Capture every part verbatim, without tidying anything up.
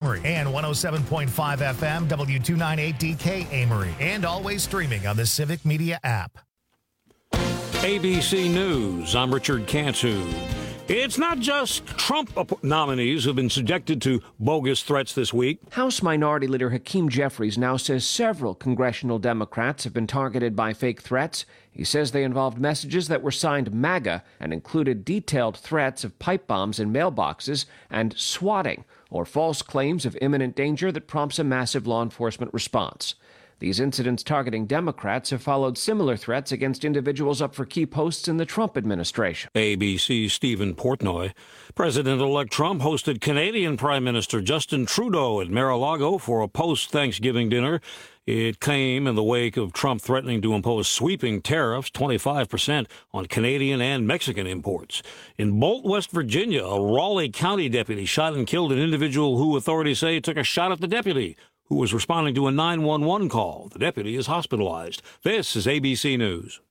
Amory, and one oh seven point five F M, W two ninety-eight D K Amory, and always streaming on the Civic Media app. A B C News, I'm Richard Cantu. It's not just Trump nominees who've been subjected to bogus threats this week. House Minority Leader Hakeem Jeffries now says several congressional Democrats have been targeted by fake threats. He says they involved messages that were signed MAGA and included detailed threats of pipe bombs in mailboxes and swatting, or false claims of imminent danger that prompts a massive law enforcement response. These incidents targeting Democrats have followed similar threats against individuals up for key posts in the Trump administration. A B C's Stephen Portnoy. President-elect Trump hosted Canadian Prime Minister Justin Trudeau at Mar-a-Lago for a post-Thanksgiving dinner. It came in the wake of Trump threatening to impose sweeping tariffs, twenty-five percent, on Canadian and Mexican imports. In Bolt, West Virginia, a Raleigh County deputy shot and killed an individual who authorities say took a shot at the deputy, who was responding to a nine one one call. The deputy is hospitalized. This is A B C News.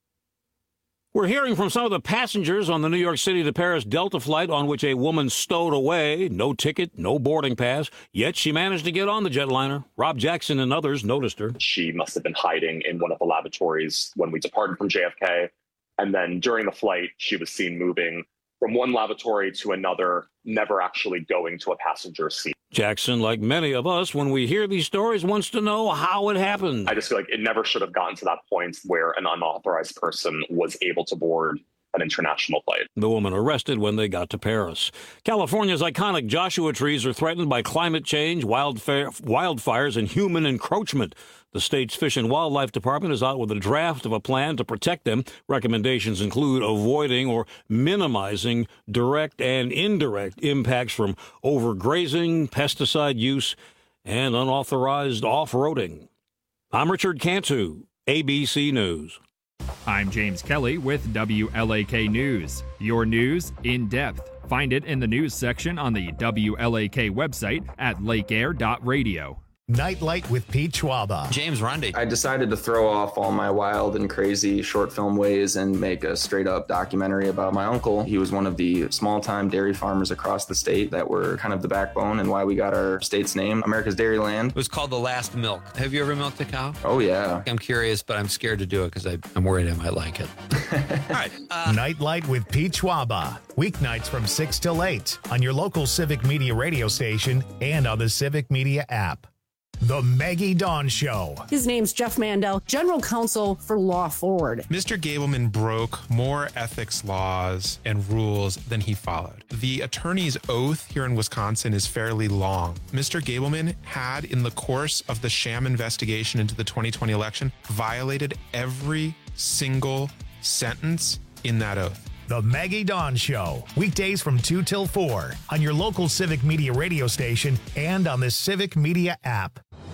We're hearing from some of the passengers on the New York City to Paris Delta flight on which a woman stowed away. No ticket, no boarding pass, yet she managed to get on the jetliner. Rob Jackson and others noticed her. She must have been hiding in one of the lavatories when we departed from J F K. And then during the flight, she was seen moving from one lavatory to another, never actually going to a passenger seat. Jackson, like many of us, when we hear these stories, wants to know how it happened. I just feel like it never should have gotten to that point where an unauthorized person was able to board an international flight. The woman arrested when they got to Paris. California's iconic Joshua trees are threatened by climate change, wildfire, wildfires, and human encroachment. The state's Fish and Wildlife Department is out with a draft of a plan to protect them. Recommendations include avoiding or minimizing direct and indirect impacts from overgrazing, pesticide use, and unauthorized off-roading. I'm Richard Cantu, A B C News. I'm James Kelly with W L A K News. Your news in depth. Find it in the news section on the W L A K website at lake air dot radio. Nightlight with Pete Schwaba. James Rundy. I decided to throw off all my wild and crazy short film ways and make a straight up documentary about my uncle. He was one of the small time dairy farmers across the state that were kind of the backbone and why we got our state's name, America's Dairyland. It was called The Last Milk. Have you ever milked a cow? Oh, yeah. I'm curious, but I'm scared to do it because I'm worried I might like it. All right. Uh, Nightlight with Pete Schwaba. Weeknights from six till eight on your local Civic Media radio station and on the Civic Media app. The Maggie Dawn Show. His name's Jeff Mandel, General Counsel for Law Forward. Mister Gableman broke more ethics laws and rules than he followed. The attorney's oath here in Wisconsin is fairly long. Mister Gableman had, in the course of the sham investigation into the twenty twenty election, violated every single sentence in that oath. The Maggie Dawn Show, weekdays from two till four on your local Civic Media radio station and on the Civic Media app.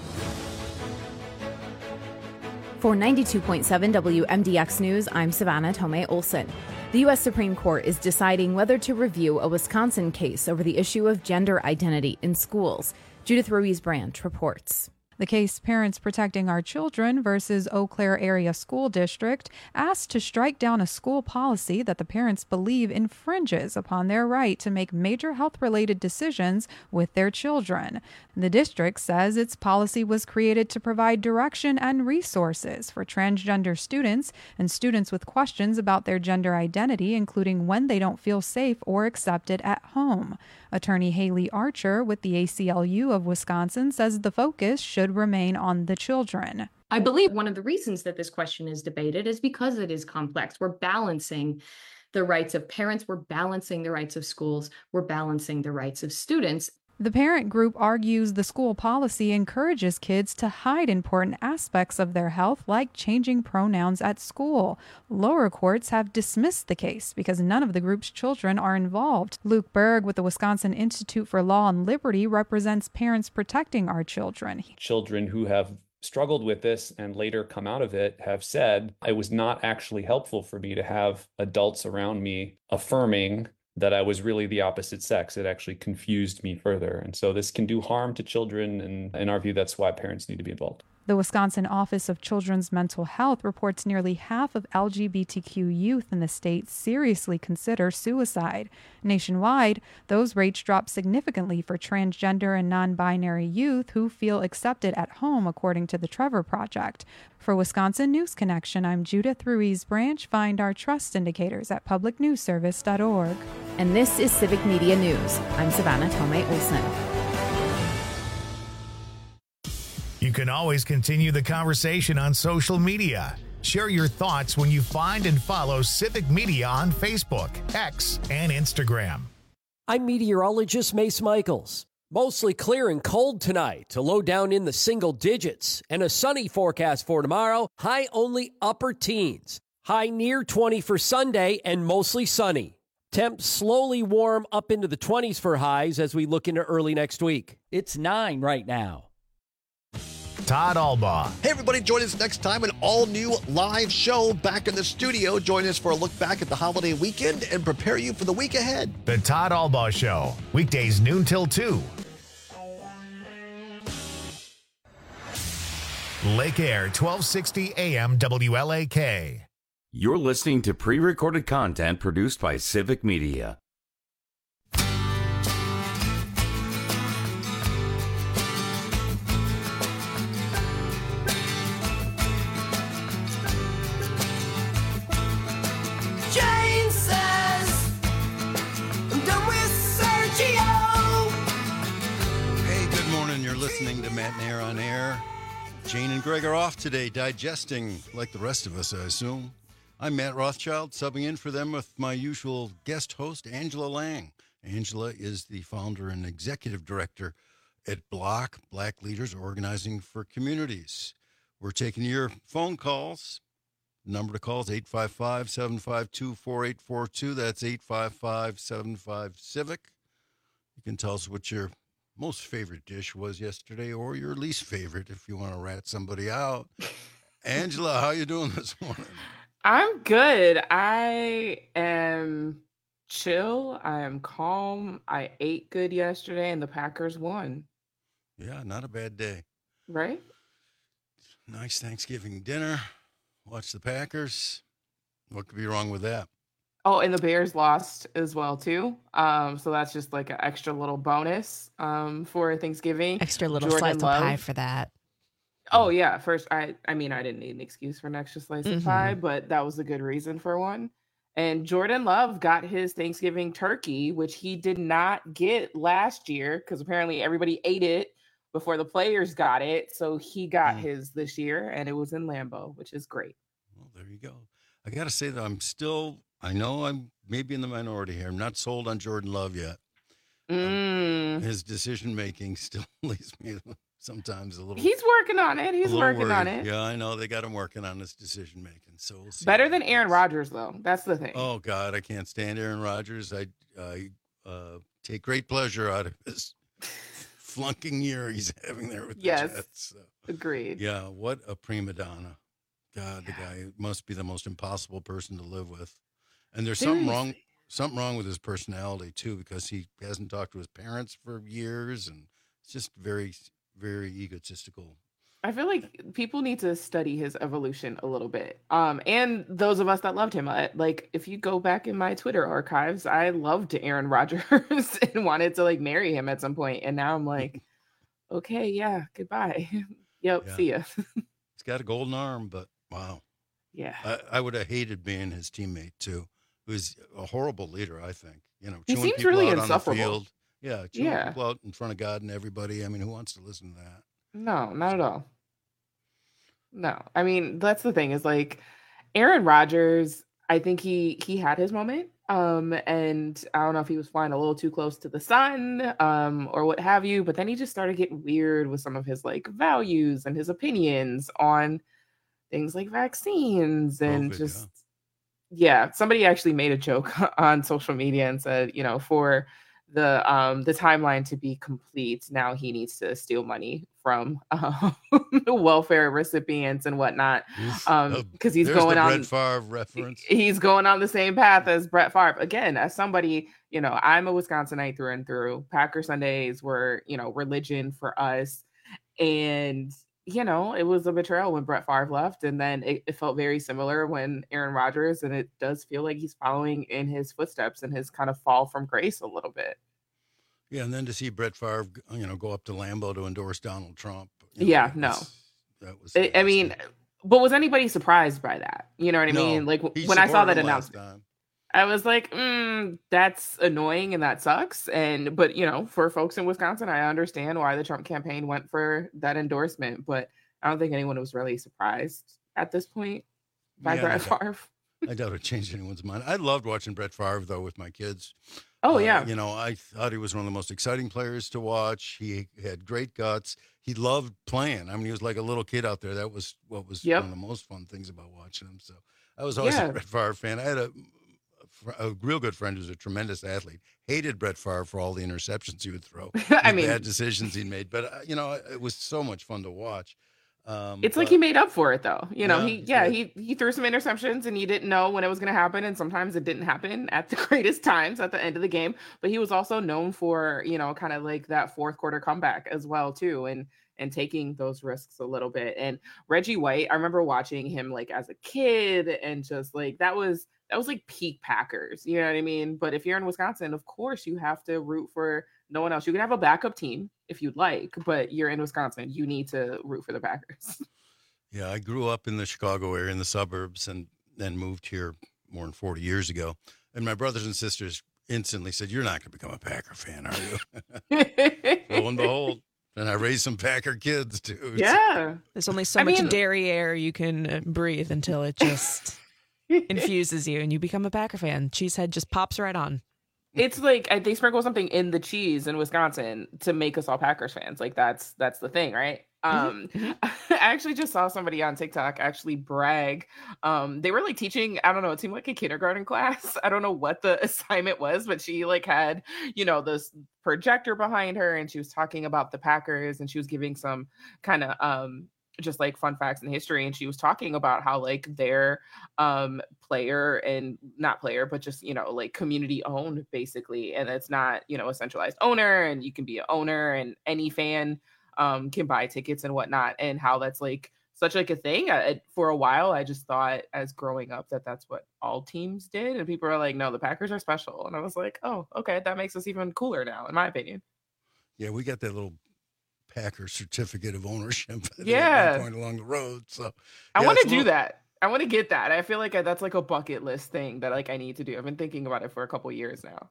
For ninety-two point seven W M D X News, I'm Savannah Tomei Olson. The U S Supreme Court is deciding whether to review a Wisconsin case over the issue of gender identity in schools. Judith Ruiz-Branch reports. The case Parents Protecting Our Children versus Eau Claire Area School District asked to strike down a school policy that the parents believe infringes upon their right to make major health-related decisions with their children. The district says its policy was created to provide direction and resources for transgender students and students with questions about their gender identity, including when they don't feel safe or accepted at home. Attorney Haley Archer with the A C L U of Wisconsin says the focus should remain on the children. I believe one of the reasons that this question is debated is because it is complex. We're balancing the rights of parents, we're balancing the rights of schools, we're balancing the rights of students. The parent group argues the school policy encourages kids to hide important aspects of their health, like changing pronouns at school. Lower courts have dismissed the case because none of the group's children are involved. Luke Berg with the Wisconsin Institute for Law and Liberty represents Parents Protecting Our Children. Children who have struggled with this and later come out of it have said, it was not actually helpful for me to have adults around me affirming that I was really the opposite sex. It actually confused me further. And so this can do harm to children. And in our view, that's why parents need to be involved. The Wisconsin Office of Children's Mental Health reports nearly half of L G B T Q youth in the state seriously consider suicide. Nationwide, those rates drop significantly for transgender and non-binary youth who feel accepted at home, according to the Trevor Project. For Wisconsin News Connection, I'm Judith Ruiz Branch. Find our trust indicators at public news service dot org. And this is Civic Media News. I'm Savannah Tomei Olson. You can always continue the conversation on social media. Share your thoughts when you find and follow Civic Media on Facebook, X, and Instagram. I'm meteorologist Mace Michaels. Mostly clear and cold tonight, a low down in the single digits, and a sunny forecast for tomorrow, high only upper teens. High near twenty for Sunday and mostly sunny. Temps slowly warm up into the twenties for highs as we look into early next week. It's nine right now. Todd Albaugh. Hey, everybody, join us next time, an all-new live show back in the studio. Join us for a look back at the holiday weekend and prepare you for the week ahead. The Todd Albaugh Show, weekdays noon till two. Lake Air, twelve sixty A M W L A K. You're listening to pre-recorded content produced by Civic Media. Listening to Matt and Air on Air. Jane and Greg are off today, digesting like the rest of us, I assume. I'm Matt Rothschild, subbing in for them with my usual guest host, Angela Lang. Angela is the founder and executive director at Block, Black Leaders Organizing for Communities. We're taking your phone calls. The number to call is eight five five, seven five two, four eight four two. That's eight five five, seven five, CIVIC. You can tell us what your most favorite dish was yesterday, or your least favorite if you want to rat somebody out. Angela, how you doing this morning? I'm good. I am chill. I am calm. I ate good yesterday, and the Packers won. Yeah, not a bad day. Right? Nice Thanksgiving dinner. Watch the Packers. What could be wrong with that? Oh, and the Bears lost as well, too. Um, so that's just like an extra little bonus um, for Thanksgiving. Extra little Jordan slice Love. of pie for that. Oh, yeah. First, I I mean, I didn't need an excuse for an extra slice Mhm. of pie, but that was a good reason for one. And Jordan Love got his Thanksgiving turkey, which he did not get last year because apparently everybody ate it before the players got it. So he got Mm. his this year, and it was in Lambeau, which is great. Well, there you go. I got to say that I'm still, I know I'm maybe in the minority here. I'm not sold on Jordan Love yet. Mm. Um, his decision-making still leaves me sometimes a little. He's working on it. a He's little working on worried. it. Yeah, I know. They got him working on his decision-making. So we'll see. Better than Aaron Rodgers, though. That's the thing. Oh, God, I can't stand Aaron Rodgers. I, I uh, take great pleasure out of his flunking year he's having there with Yes. the Jets. So, Agreed. yeah, what a prima donna. God, the guy must be the most impossible person to live with. And there's something wrong, Seriously. something wrong with his personality, too, because he hasn't talked to his parents for years, and it's just very, very egotistical. I feel like people need to study his evolution a little bit. Um, and those of us that loved him, I, like if you go back in my Twitter archives, I loved Aaron Rodgers and wanted to like marry him at some point. And now I'm like, okay, yeah, goodbye. Yep, Yeah. see ya. He's got a golden arm, but wow. Yeah. I, I would have hated being his teammate, too. He was a horrible leader, I think. You know, He chewing seems people really out on the insufferable. field. Yeah, chewing Yeah. people out in front of God and everybody. I mean, who wants to listen to that? No, not at all. No, I mean that's the thing is like Aaron Rodgers. I think he he had his moment, um, and I don't know if he was flying a little too close to the sun, um, or what have you. But then he just started getting weird with some of his like values and his opinions on things like vaccines and COVID, just yeah. Somebody actually made a joke on social media and said, you know, for the um the timeline to be complete, now he needs to steal money from um, welfare recipients and whatnot, Oof. um Oh, because he's there's going the on Brett Favre reference. he's going on the same path as Brett Favre again. As somebody, you know, I'm a Wisconsinite through and through. Packer Sundays were, you know, religion for us, and you know, it was a betrayal when Brett Favre left, and then it, it felt very similar when Aaron Rodgers, and it does feel like he's following in his footsteps and his kind of fall from grace a little bit. Yeah, and then to see Brett Favre, you know, go up to Lambeau to endorse Donald Trump. You know, Yeah, that no. was- that was. I, I mean, but was anybody surprised by that? You know what I No, mean? Like he when I saw supported that him last announcement, time. I was like, mm, that's annoying and that sucks. And but you know, for folks in Wisconsin, I understand why the Trump campaign went for that endorsement, but I don't think anyone was really surprised at this point by Yeah, Brett I doubt- Favre. I doubt it changed anyone's mind. I loved watching Brett Favre though with my kids. Oh Uh, yeah, you know, I thought he was one of the most exciting players to watch. He had great guts. He loved playing. I mean, he was like a little kid out there. That was what was Yep. one of the most fun things about watching him. So I was always Yeah. a Brett Favre fan. I had a, a real good friend who's a tremendous athlete. Hated Brett Favre for all the interceptions he would throw. I the mean- bad decisions he made. But uh, you know, it was so much fun to watch. Um, it's like but- he made up for it though. You know, Yeah, he he yeah, did. he he threw some interceptions and you didn't know when it was going to happen, and sometimes it didn't happen at the greatest times at the end of the game. But he was also known for, you know, kind of like that fourth quarter comeback as well too, and and taking those risks a little bit. And Reggie White, I remember watching him like as a kid, and just like that was that was like peak Packers. You know what I mean? But if you're in Wisconsin, of course you have to root for no one else. You can have a backup team if you'd like, but you're in Wisconsin. You need to root for the Packers. Yeah, I grew up in the Chicago area in the suburbs and then moved here more than forty years ago. And my brothers and sisters instantly said, "You're not going to become a Packer fan, are you?" Lo and behold. And I raised some Packer kids, too. Yeah. There's only so I much mean- dairy air you can uh, breathe until it just infuses you and you become a Packer fan. Cheesehead just pops right on. It's like uh, they sprinkle something in the cheese in Wisconsin to make us all Packers fans. Like that's that's the thing, right? Um, I actually just saw somebody on TikTok actually brag. Um, they were like teaching, I don't know, it seemed like a kindergarten class. I don't know what the assignment was, but she like had, you know, this projector behind her and she was talking about the Packers and she was giving some kind of um just like fun facts in history, and she was talking about how like their um player and not player but just, you know, like community owned basically, and it's not, you know, a centralized owner, and you can be an owner and any fan um can buy tickets and whatnot, and how that's like such like a thing. I, for a while I just thought as growing up that that's what all teams did, and people are like, no, the Packers are special, and I was like, oh, okay, that makes us even cooler now in my opinion. Yeah, we got that little Packer certificate of ownership. I think, Yeah. at one point along the road. So I yeah, want it's to a do little- that. I want to get that. I feel like I, that's like a bucket list thing that like I need to do. I've been thinking about it for a couple years now.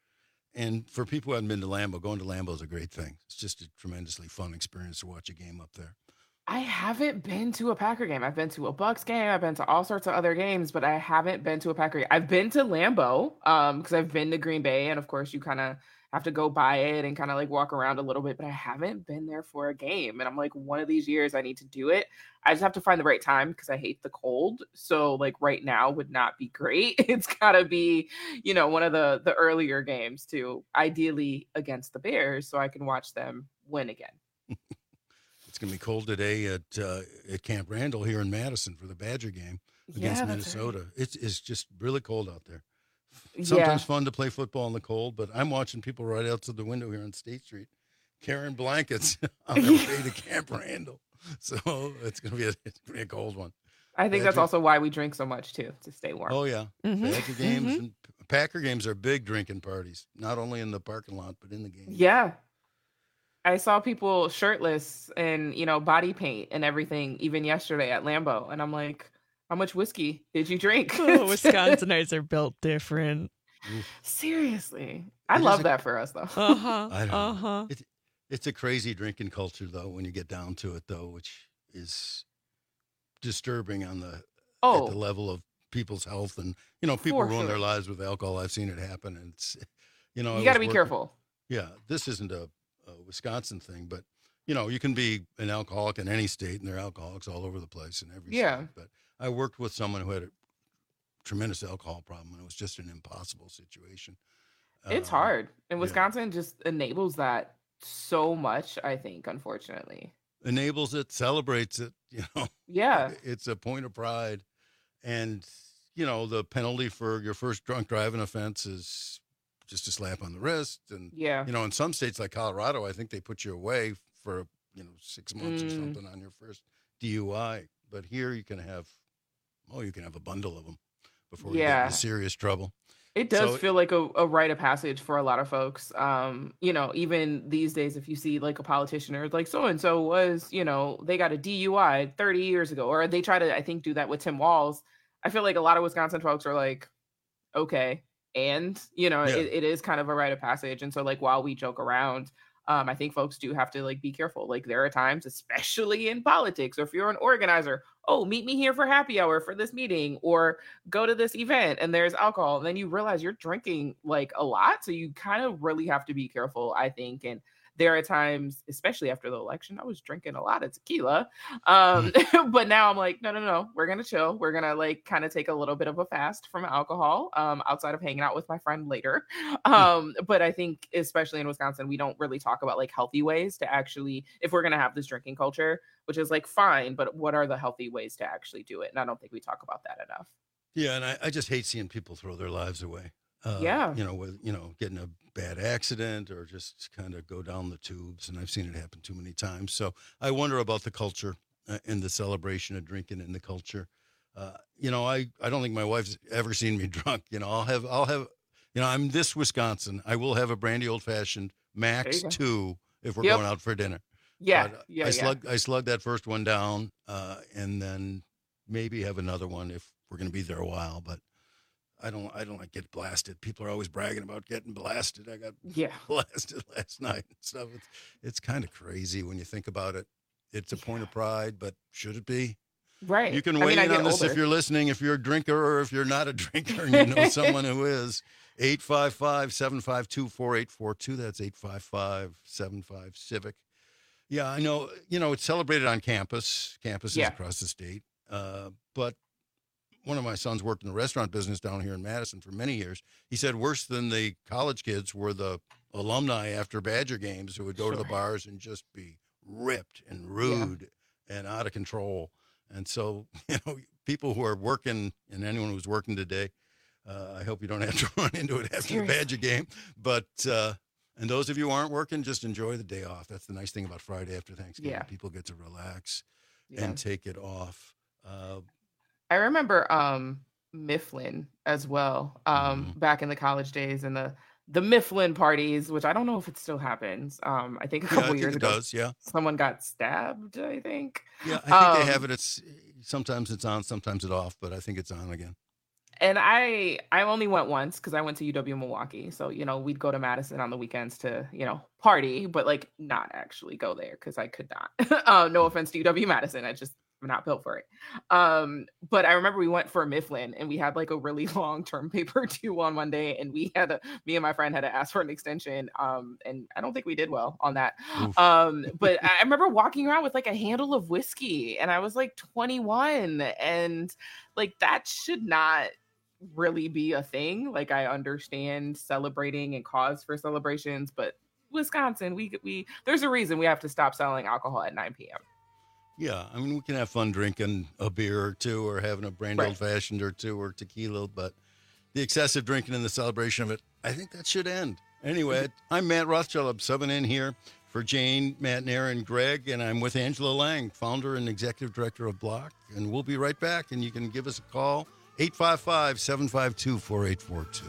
And for people who haven't been to Lambeau, going to Lambeau is a great thing. It's just a tremendously fun experience to watch a game up there. I haven't been to a Packer game. I've been to a Bucks game. I've been to all sorts of other games, but I haven't been to a Packer game. I've been to Lambeau um, because I've been to Green Bay, and of course you kind of have to go by it and kind of like walk around a little bit, but I haven't been there for a game. And I'm like, one of these years I need to do it. I just have to find the right time because I hate the cold. So like right now would not be great. It's gotta be, you know, one of the the earlier games too, ideally against the Bears, so I can watch them win again. It's going to be cold today at uh, at Camp Randall here in Madison for the Badger game against Yeah, that's Minnesota. right. It's it's just really cold out there. Yeah. Sometimes fun to play football in the cold, but I'm watching people right out to the window here on State Street carrying blankets on their way to Camp Randall. So it's going to be a, it's gonna be a cold one. I think that's Badger- also why we drink so much too, to stay warm. Oh yeah, Mhm. Badger games Mhm. and Packer games are big drinking parties, not only in the parking lot but in the game. Yeah. I saw people shirtless and, you know, body paint and everything, even yesterday at Lambeau. And I'm like, how much whiskey did you drink? Oh, Wisconsinites are built different. Seriously. I It is love a- that for us, though. Uh-huh. I don't know. Uh-huh. It's it's a crazy drinking culture though when you get down to it though, which is disturbing on the Oh. at the level of people's health, and you know people For ruin their sure. lives with alcohol. I've seen it happen, and it's you know I You got to was be working- careful. Yeah, this isn't a, a Wisconsin thing, but you know you can be an alcoholic in any state, and there are alcoholics all over the place in every Yeah. state. But I worked with someone who had a tremendous alcohol problem, and it was just an impossible situation. It's Um, hard. And yeah. Wisconsin just enables that so much, I think, unfortunately. Enables it, celebrates it. You know, Yeah. it's a point of pride, and you know the penalty for your first drunk driving offense is just a slap on the wrist, and Yeah. you know in some states like Colorado, I think they put you away for you know, six months mm. or something on your first D U I. But here you can have, oh, you can have a bundle of them before you Yeah. get into serious trouble. It does So- feel like a, a rite of passage for a lot of folks. Um, you know, even these days, if you see like a politician or like so and so was, you know, they got a D U I thirty years ago, or they try to, I think, do that with Tim Walz. I feel like a lot of Wisconsin folks are like, okay, and you know, Yeah. it, it is kind of a rite of passage. And so, like, while we joke around, um, I think folks do have to like be careful. Like, there are times, especially in politics, or if you're an organizer, oh, meet me here for happy hour for this meeting, or go to this event and there's alcohol. And then you realize you're drinking like a lot. So you kind of really have to be careful, I think. And there are times, especially after the election, I was drinking a lot of tequila. Um, but now I'm like, no, no, no, we're going to chill. We're going to like kind of take a little bit of a fast from alcohol um, outside of hanging out with my friend later. Um, but I think, especially in Wisconsin, we don't really talk about like healthy ways to actually, if we're going to have this drinking culture, which is like fine, but what are the healthy ways to actually do it? And I don't think we talk about that enough. Yeah, and I, I just hate seeing people throw their lives away. Uh, Yeah. You know, with, you know, getting a bad accident or just kind of go down the tubes. And I've seen it happen too many times. So I wonder about the culture uh, and the celebration of drinking in the culture. Uh, you know, I, I don't think my wife's ever seen me drunk. You know, I'll have, I'll have, you know, I'm this Wisconsin. I will have a brandy old fashioned max There you go. two if we're Yep. going out for dinner. Yeah. But yeah. I yeah. slugged, I slugged that first one down uh, and then maybe have another one if we're going to be there a while. But I don't, I don't like get blasted. People are always bragging about getting blasted. I got Yeah. blasted last night and stuff. It's, it's kind of crazy when you think about it. It's a point of pride, but should it be? Right. You can I weigh mean, I in get on this if older. you're listening, if you're a drinker or if you're not a drinker and you know someone who is. eight five five, seven five two, four eight four two. That's eight five five, seven five Civic. Yeah, I know, you know, it's celebrated on campus, campuses Yeah. across the state. Uh, but one of my sons worked in the restaurant business down here in Madison for many years. He said worse than the college kids were the alumni after Badger games who would go to the Sure. bars and just be ripped and rude and out of control. And so, you know, people who are working and anyone who's working today, uh, I hope you don't have to run into it after the Badger game. But, uh, and those of you who aren't working, just enjoy the day off. That's the nice thing about Friday after Thanksgiving. Yeah. People get to relax Yeah. and take it off. Uh, I remember um Mifflin as well. Um Mm-hmm. back in the college days and the the Mifflin parties, which I don't know if it still happens. Um I think a Yeah, I couple think years it ago does, yeah. someone got stabbed, I think. yeah, I think Um, they have it. It's sometimes it's on, sometimes it's off, but I think it's on again. And I I only went once because I went to U W Milwaukee. So, you know, we'd go to Madison on the weekends to, you know, party, but like not actually go there because I could not. uh, no offense to U W Madison. I just I'm not built for it. Um, but I remember we went for Mifflin and we had like a really long term paper due on one day, and we had a me and my friend had to ask for an extension. Um, and I don't think we did well on that. Oof. Um, but I remember walking around with like a handle of whiskey, and I was like twenty-one, and like that should not really be a thing. Like, I understand celebrating and cause for celebrations, but Wisconsin, we we there's a reason we have to stop selling alcohol at nine p.m. Yeah, I mean, we can have fun drinking a beer or two or having a brandy Right. old fashioned or two or tequila, but the excessive drinking and the celebration of it, I think that should end. Anyway, I'm Matt Rothschild. I'm subbing in here for Jane, Matt, and Aaron, Greg, and I'm with Angela Lang, founder and executive director of Block. And we'll be right back, and you can give us a call, eight five five, seven five two, four eight four two.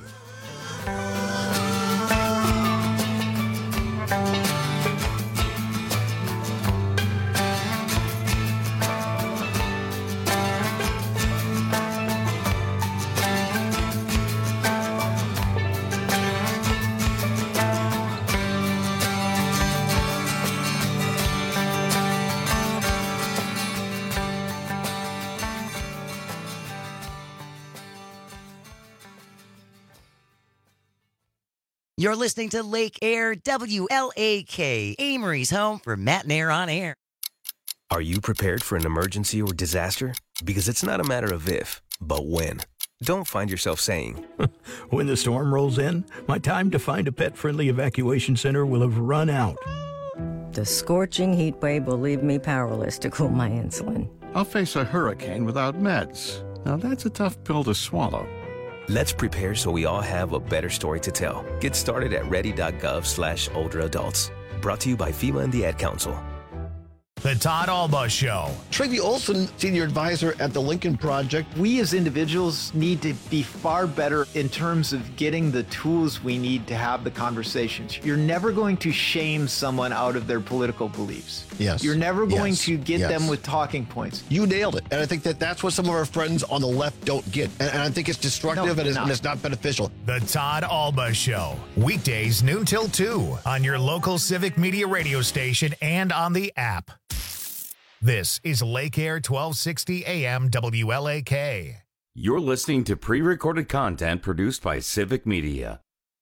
You're listening to Lake Air W L A K, Amory's home for Matt and Air on Air. Are you prepared for an emergency or disaster? Because it's not a matter of if, but when. Don't find yourself saying, When the storm rolls in, my time to find a pet-friendly evacuation center will have run out. The scorching heat wave will leave me powerless to cool my insulin. I'll face a hurricane without meds. Now that's a tough pill to swallow. let's prepare so we all have a better story to tell. Get started at ready.gov slash older adults. Brought to you by FEMA and the Ad Council. The Todd Alba Show. Tracy Olson, senior advisor at the Lincoln Project. We as individuals need to be far better in terms of getting the tools we need to have the conversations. You're never going to shame someone out of their political beliefs. Yes. You're never going Yes. to get Yes. them with talking points. You nailed it. And I think that that's what some of our friends on the left don't get. And, and I think it's destructive No, and, it's, not. and it's not beneficial. The Todd Alba Show. Weekdays noon till two on your local Civic Media radio station and on the app. This is Lake Air twelve sixty A M W L A K. You're listening to pre-recorded content produced by Civic Media.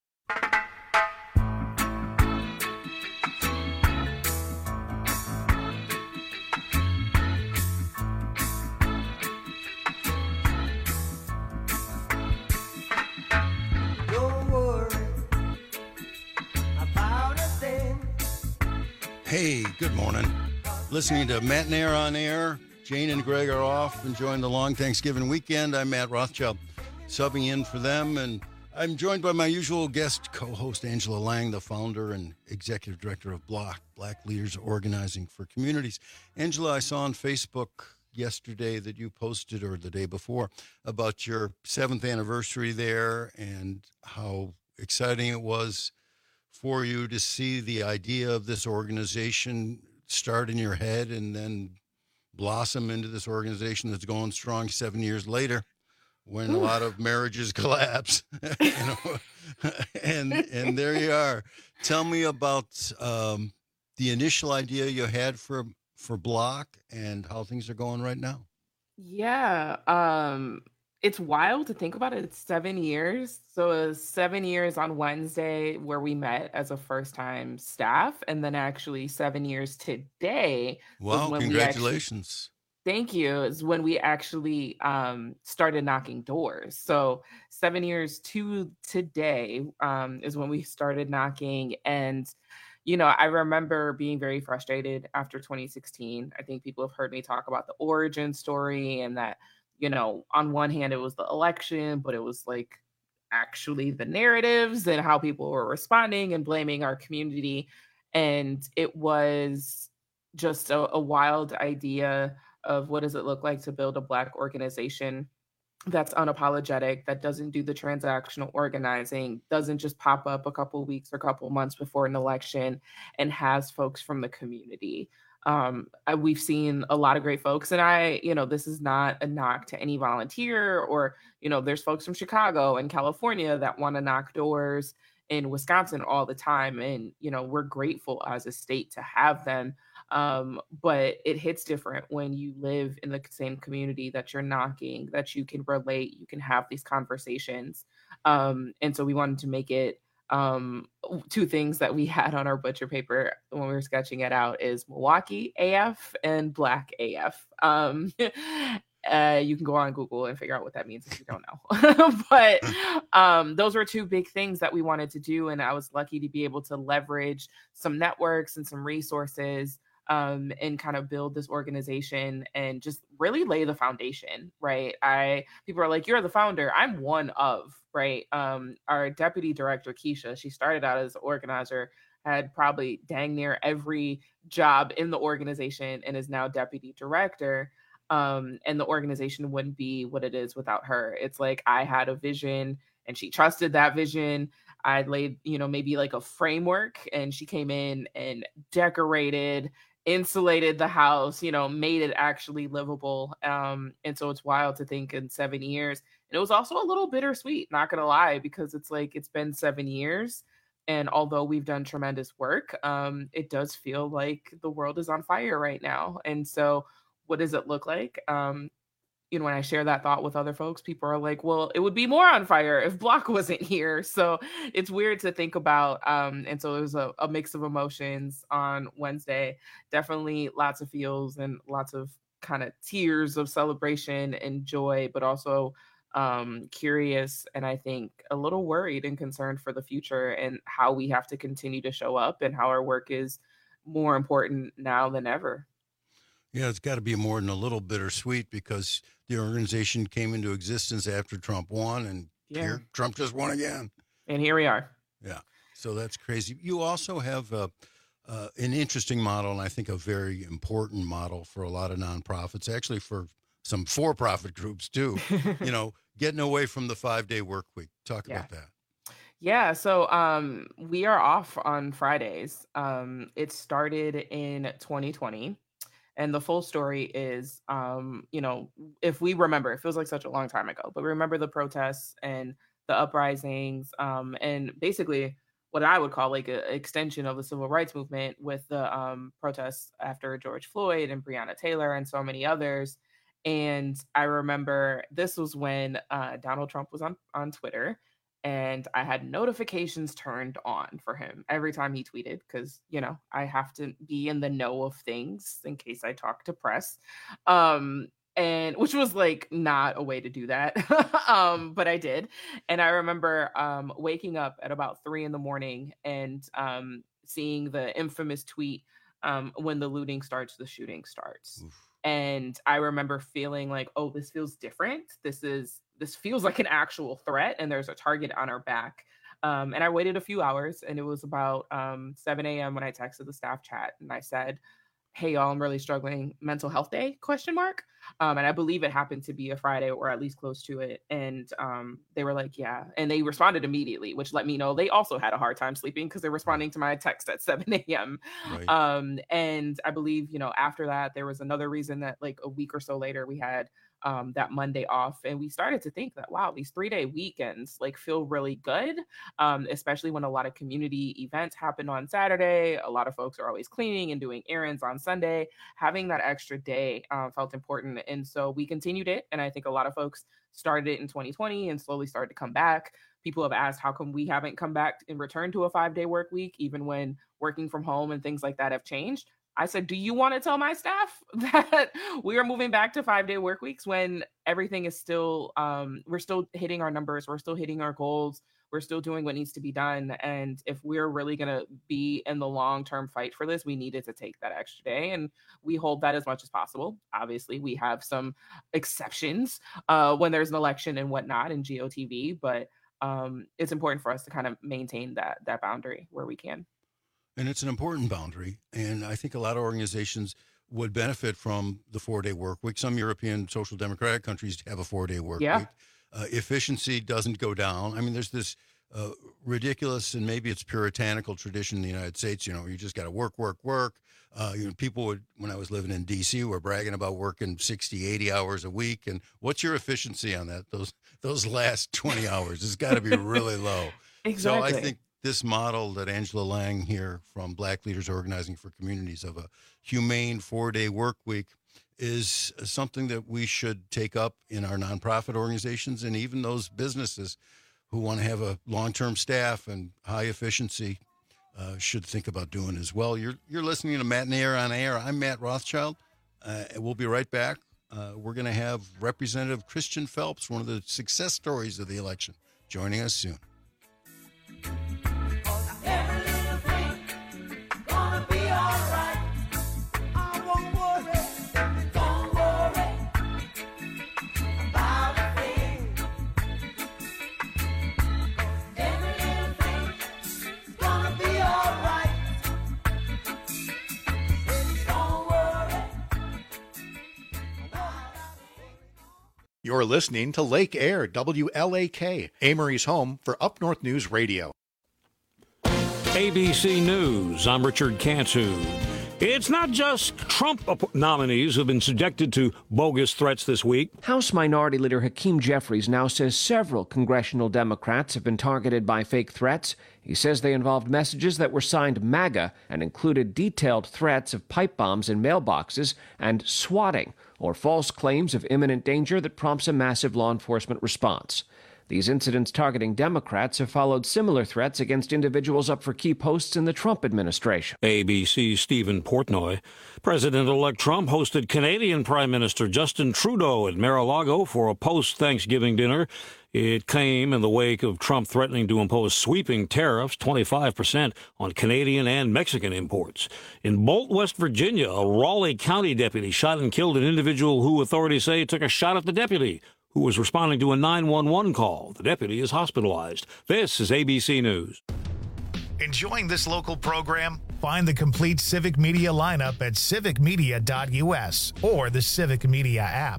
Hey, good morning. Listening to Matt and Air on Air. Jane and Greg are off enjoying the long Thanksgiving weekend. I'm Matt Rothschild, subbing in for them, and I'm joined by my usual guest co-host Angela Lang, the founder and executive director of Block, Black Leaders Organizing for Communities. Angela, I saw on Facebook yesterday that you posted, or the day before, about your seventh anniversary there and how exciting it was for you to see the idea of this organization start in your head and then blossom into this organization that's going strong seven years later when Ooh. a lot of marriages collapse. you know? and and there you are. Tell me about um, the initial idea you had for for Block and how things are going right now. Yeah. Um, it's wild to think about it. It's seven years. So it was seven years on Wednesday where we met as a first-time staff, and then actually seven years today. was Wow, when we congratulations. actually- Thank you. Is when we actually um, started knocking doors. So seven years to today um, is when we started knocking. And, you know, I remember being very frustrated after twenty sixteen. I think people have heard me talk about the origin story and that, you know, on one hand, it was the election, but it was like actually the narratives and how people were responding and blaming our community. And it was just a, a wild idea of what does it look like to build a Black organization that's unapologetic, that doesn't do the transactional organizing, doesn't just pop up a couple weeks or a couple months before an election, and has folks from the community. Um, I, we've seen a lot of great folks, and I, you know, this is not a knock to any volunteer or, you know, there's folks from Chicago and California that want to knock doors in Wisconsin all the time. And, you know, we're grateful as a state to have them. Um, but it hits different when you live in the same community that you're knocking, that you can relate, you can have these conversations. Um, and so we wanted to make it um, two things that we had on our butcher paper when we were sketching it out is Milwaukee A F and Black A F. Um, uh, you can go on Google and figure out what that means if you don't know. But um, those were two big things that we wanted to do. And I was lucky to be able to leverage some networks and some resources um, and kind of build this organization and just really lay the foundation, right? I people are like, you're the founder. I'm one of, right? Um, our deputy director, Keisha, she started out as an organizer, had probably dang near every job in the organization and is now deputy director. Um, and the organization wouldn't be what it is without her. It's like I had a vision and she trusted that vision. I laid, you know, maybe like a framework, and she came in and decorated, insulated the house, you know, made it actually livable. Um, and so it's wild to think in seven years. And it was also a little bittersweet, not gonna lie, because it's like it's been seven years. And although we've done tremendous work, um, it does feel like the world is on fire right now. And so what does it look like? Um, you know, when I share that thought with other folks, people are like, well, it would be more on fire if Block wasn't here. So it's weird to think about. Um, and so it was a, a mix of emotions on Wednesday. Definitely lots of feels and lots of kind of tears of celebration and joy, but also um, curious and I think a little worried and concerned for the future and how we have to continue to show up and how our work is more important now than ever. Yeah, it's got to be more than a little bittersweet because the organization came into existence after Trump won, and Yeah. here Trump just won again. And here we are. Yeah, so that's crazy. You also have a, uh, an interesting model, and I think a very important model for a lot of nonprofits, actually for some for-profit groups too, you know, getting away from the five-day work week. Talk Yeah. about that. Yeah, so um, we are off on Fridays. Um, it started in twenty twenty. And the full story is, um, you know, if we remember, it feels like such a long time ago, but remember the protests and the uprisings, um, and basically what I would call like an extension of the civil rights movement with the um, protests after George Floyd and Breonna Taylor and so many others. And I remember this was when uh, Donald Trump was on, on Twitter, and I had notifications turned on for him every time he tweeted because, you know, I have to be in the know of things in case I talk to press. Um, and which was like not a way to do that. um, but I did. And I remember um, waking up at about three in the morning and um, seeing the infamous tweet, um, when the looting starts, the shooting starts. Oof. And I remember feeling like, oh, this feels different. This is this feels like an actual threat, and there's a target on our back. Um, and I waited a few hours, and it was about um, seven a.m. when I texted the staff chat, and I said, hey, y'all, I'm really struggling. Mental health day, question mark. Um, and I believe it happened to be a Friday or at least close to it. And um, they were like, yeah. And they responded immediately, which let me know they also had a hard time sleeping because they're responding to my text at seven a.m. Right. Um, and I believe, you know, after that, there was another reason that like a week or so later, we had um, that Monday off. And we started to think that, wow, these three day weekends like feel really good, um, especially when a lot of community events happen on Saturday. A lot of folks are always cleaning and doing errands on Sunday. Having that extra day uh, felt important. And so we continued it. And I think a lot of folks started it in twenty twenty and slowly started to come back. People have asked, how come we haven't come back and returned to a five day work week, even when working from home and things like that have changed? I said, do you want to tell my staff that we are moving back to five day work weeks when everything is still, um, we're still hitting our numbers, we're still hitting our goals, we're still doing what needs to be done. And if we're really going to be in the long-term fight for this, we needed to take that extra day. And we hold that as much as possible. Obviously, we have some exceptions uh, when there's an election and whatnot in G O T V, but um, it's important for us to kind of maintain that that boundary where we can. And it's an important boundary. And I think a lot of organizations would benefit from the four-day work week. Some European social democratic countries have a four-day work Yeah. week. Uh, efficiency doesn't go down. I mean, there's this uh, ridiculous, and maybe it's puritanical tradition in the United States, you know, you just got to work, work, work. Uh, you know, people would, when I was living in D C, were bragging about working sixty, eighty hours a week. And what's your efficiency on that? Those those last twenty hours, it's got to be really low. Exactly. So I think this model that Angela Lang here from Black Leaders Organizing for Communities of a humane four-day work week is something that we should take up in our nonprofit organizations and even those businesses who want to have a long-term staff and high efficiency uh, should think about doing as well. You're you're listening to Matt Nair on Air. I'm Matt Rothschild. Uh, we'll be right back. Uh, we're going to have Representative Christian Phelps, one of the success stories of the election, joining us soon. You're listening to Lake Air, W L A K, Amory's home for Up North News Radio. A B C News, I'm Richard Cantu. It's not just Trump nominees who've been subjected to bogus threats this week. House Minority Leader Hakeem Jeffries now says several congressional Democrats have been targeted by fake threats. He says they involved messages that were signed MAGA and included detailed threats of pipe bombs in mailboxes and swatting, or false claims of imminent danger that prompts a massive law enforcement response. These incidents targeting Democrats have followed similar threats against individuals up for key posts in the Trump administration. A B C's Stephen Portnoy. President-elect Trump hosted Canadian Prime Minister Justin Trudeau at Mar-a-Lago for a post-Thanksgiving dinner. It came in the wake of Trump threatening to impose sweeping tariffs, twenty-five percent, on Canadian and Mexican imports. In Bolt, West Virginia, a Raleigh County deputy shot and killed an individual who authorities say took a shot at the deputy, who was responding to a nine one one call. The deputy is hospitalized. This is A B C News. Enjoying this local program? Find the complete Civic Media lineup at civic media dot u s or the Civic Media app.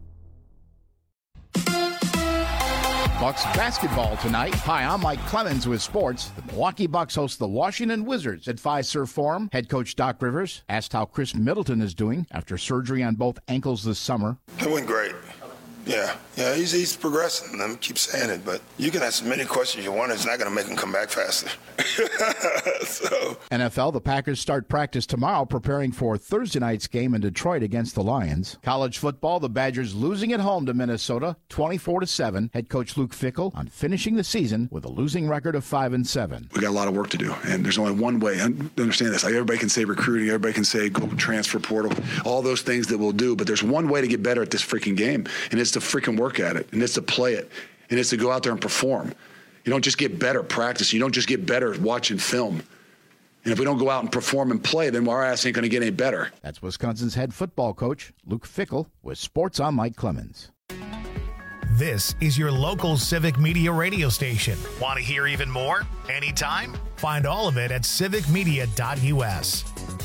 Bucks basketball tonight. Hi, I'm Mike Clemens with sports. The Milwaukee Bucks host the Washington Wizards at Fiserv Forum. Head coach Doc Rivers asked how Chris Middleton is doing after surgery on both ankles this summer. It went great. Yeah, yeah, he's he's progressing. Let me keep saying it, but you can ask as many questions you want. It's not going to make him come back faster. so. N F L, the Packers start practice tomorrow, preparing for Thursday night's game in Detroit against the Lions. College football, the Badgers losing at home to Minnesota, twenty-four to seven. Head coach Luke Fickell on finishing the season with a losing record of five and seven. We got a lot of work to do, and there's only one way. Understand this. Like everybody can say recruiting, everybody can say go transfer portal, all those things that we'll do, but there's one way to get better at this freaking game, and it's to freaking work at it, and it's to play it, and it's to go out there and perform. You don't just get better practice. You don't just get better watching film. And if we don't go out and perform and play, then our ass ain't going to get any better. That's Wisconsin's head football coach, Luke Fickell, with Sports on Mike Clemens. This is your local Civic Media radio station. Want to hear even more? Anytime? Find all of it at civic media dot u s.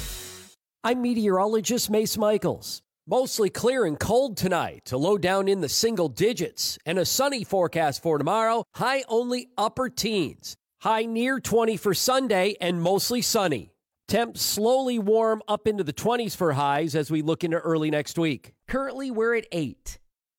I'm meteorologist Mace Michaels. Mostly clear and cold tonight, a low down in the single digits, and a sunny forecast for tomorrow, high only upper teens. High near twenty for Sunday and mostly sunny. Temps slowly warm up into the twenties for highs as we look into early next week. Currently, we're at eight.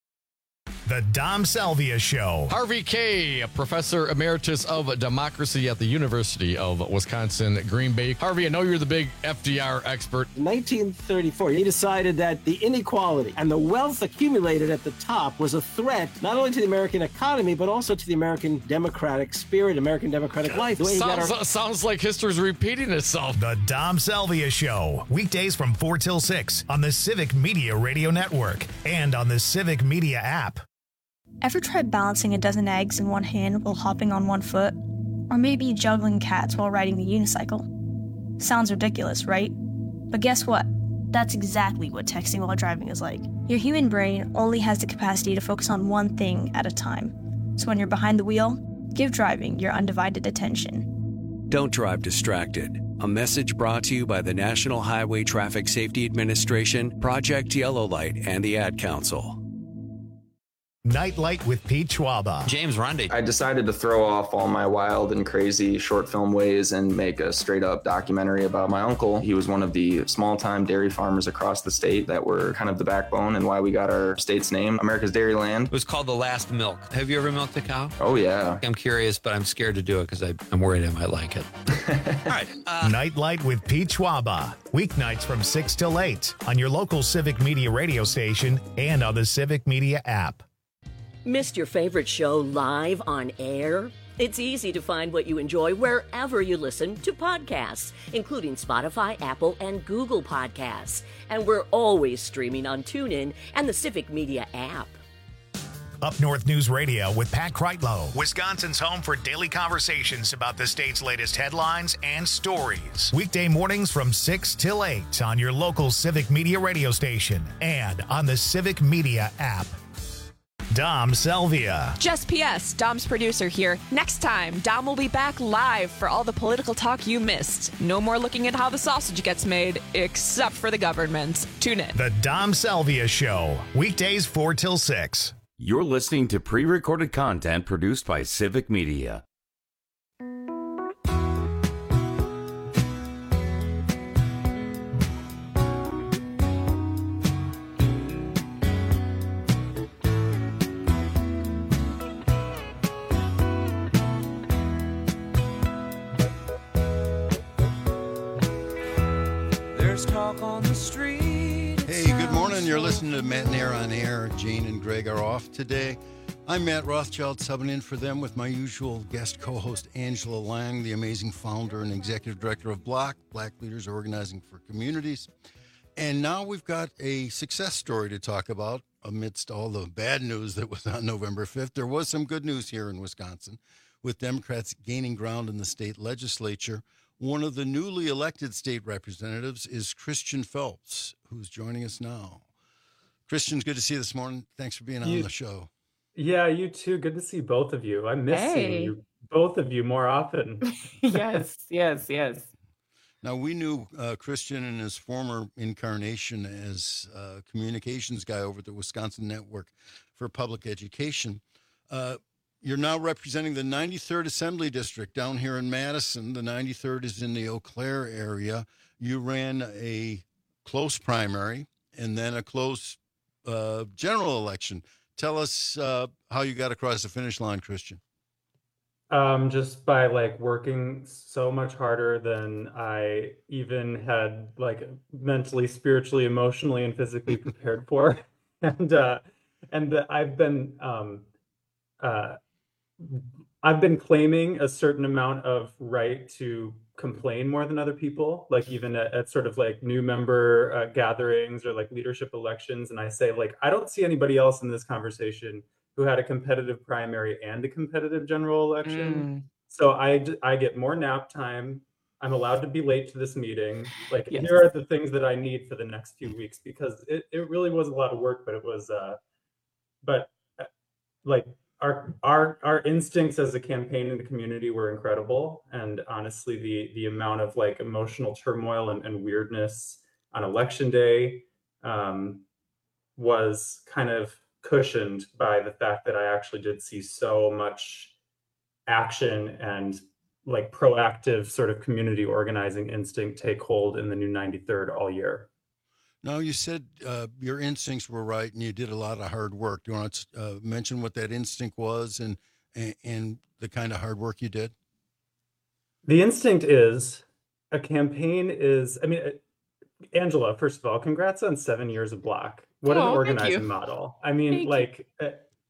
The Dom Salvia Show. Harvey Kaye, Professor Emeritus of Democracy at the University of Wisconsin, Green Bay. Harvey, I know you're the big F D R expert. In nineteen thirty-four, he decided that the inequality and the wealth accumulated at the top was a threat not only to the American economy, but also to the American democratic spirit, American democratic life. The way he got Sounds, our- sounds like history's repeating itself. The Dom Salvia Show. Weekdays from four till six on the Civic Media Radio Network and on the Civic Media app. Ever tried balancing a dozen eggs in one hand while hopping on one foot? Or maybe juggling cats while riding the unicycle? Sounds ridiculous, right? But guess what? That's exactly what texting while driving is like. Your human brain only has the capacity to focus on one thing at a time. So when you're behind the wheel, give driving your undivided attention. Don't drive distracted. A message brought to you by the National Highway Traffic Safety Administration, Project Yellow Light, and the Ad Council. Nightlight with Pete Schwaba. James Rundy. I decided to throw off all my wild and crazy short film ways and make a straight up documentary about my uncle. He was one of the small time dairy farmers across the state that were kind of the backbone and why we got our state's name, America's Dairyland. It was called The Last Milk. Have you ever milked a cow? Oh, yeah. I'm curious, but I'm scared to do it because I'm worried I might like it. All right. Uh, Nightlight with Pete Schwaba. Weeknights from six till eight on your local Civic Media radio station and on the Civic Media app. Missed your favorite show live on air? It's easy to find what you enjoy wherever you listen to podcasts, including Spotify, Apple, and Google Podcasts. And we're always streaming on TuneIn and the Civic Media app. Up North News Radio with Pat Kreitlow, Wisconsin's home for daily conversations about the state's latest headlines and stories. Weekday mornings from six till eight on your local Civic Media radio station and on the Civic Media app. Dom Salvia. Just P S, Dom's producer here. Next time, Dom will be back live for all the political talk you missed. No more looking at how the sausage gets made, except for the government. Tune in. The Dom Salvia Show. Weekdays four till six. You're listening to pre-recorded content produced by Civic Media. Talk on the street. Hey, good morning. You're listening to Matt and Air on Air. Jane and Greg are off today. I'm Matt Rothschild, subbing in for them with my usual guest co-host Angela Lang, the amazing founder and executive director of Block, Black Leaders Organizing for Communities. And now we've got a success story to talk about amidst all the bad news that was on November fifth. There was some good news here in Wisconsin, with Democrats gaining ground in the state legislature. One of the newly elected state representatives is Christian Phelps, who's joining us now. Christian, good to see you this morning. Thanks for being on you, the show. Yeah, you too. Good to see both of you. I miss Hey. seeing you, both of you more often. yes, yes, yes. Now, we knew uh, Christian in his former incarnation as uh, communications guy over at the Wisconsin Network for Public Education. Uh, you're now representing the ninety-third Assembly District down here in Madison. The ninety-third is in the Eau Claire area. You ran a close primary and then a close uh, general election. Tell us uh, how you got across the finish line, Christian. Um, just by like working so much harder than I even had like mentally, spiritually, emotionally, and physically prepared for. And uh, and the, I've been um, uh, I've been claiming a certain amount of right to complain more than other people, like even at, at sort of like new member uh, gatherings or like leadership elections. And I say, like, I don't see anybody else in this conversation who had a competitive primary and a competitive general election. Mm. So I, I get more nap time. I'm allowed to be late to this meeting. Like, yes. Here are the things that I need for the next few weeks, because it, it really was a lot of work, but it was, uh, but uh, like our, our, our instincts as a campaign in the community were incredible. And honestly, the, the amount of like emotional turmoil and, and weirdness on election day um, was kind of cushioned by the fact that I actually did see so much action and like proactive sort of community organizing instinct take hold in the new ninety-third all year. Now, you said uh, your instincts were right and you did a lot of hard work. Do you want to uh, mention what that instinct was and, and and the kind of hard work you did? The instinct is a campaign is, I mean, Angela, first of all, congrats on seven years of Block. What oh, an organizing model. I mean, thank like, uh,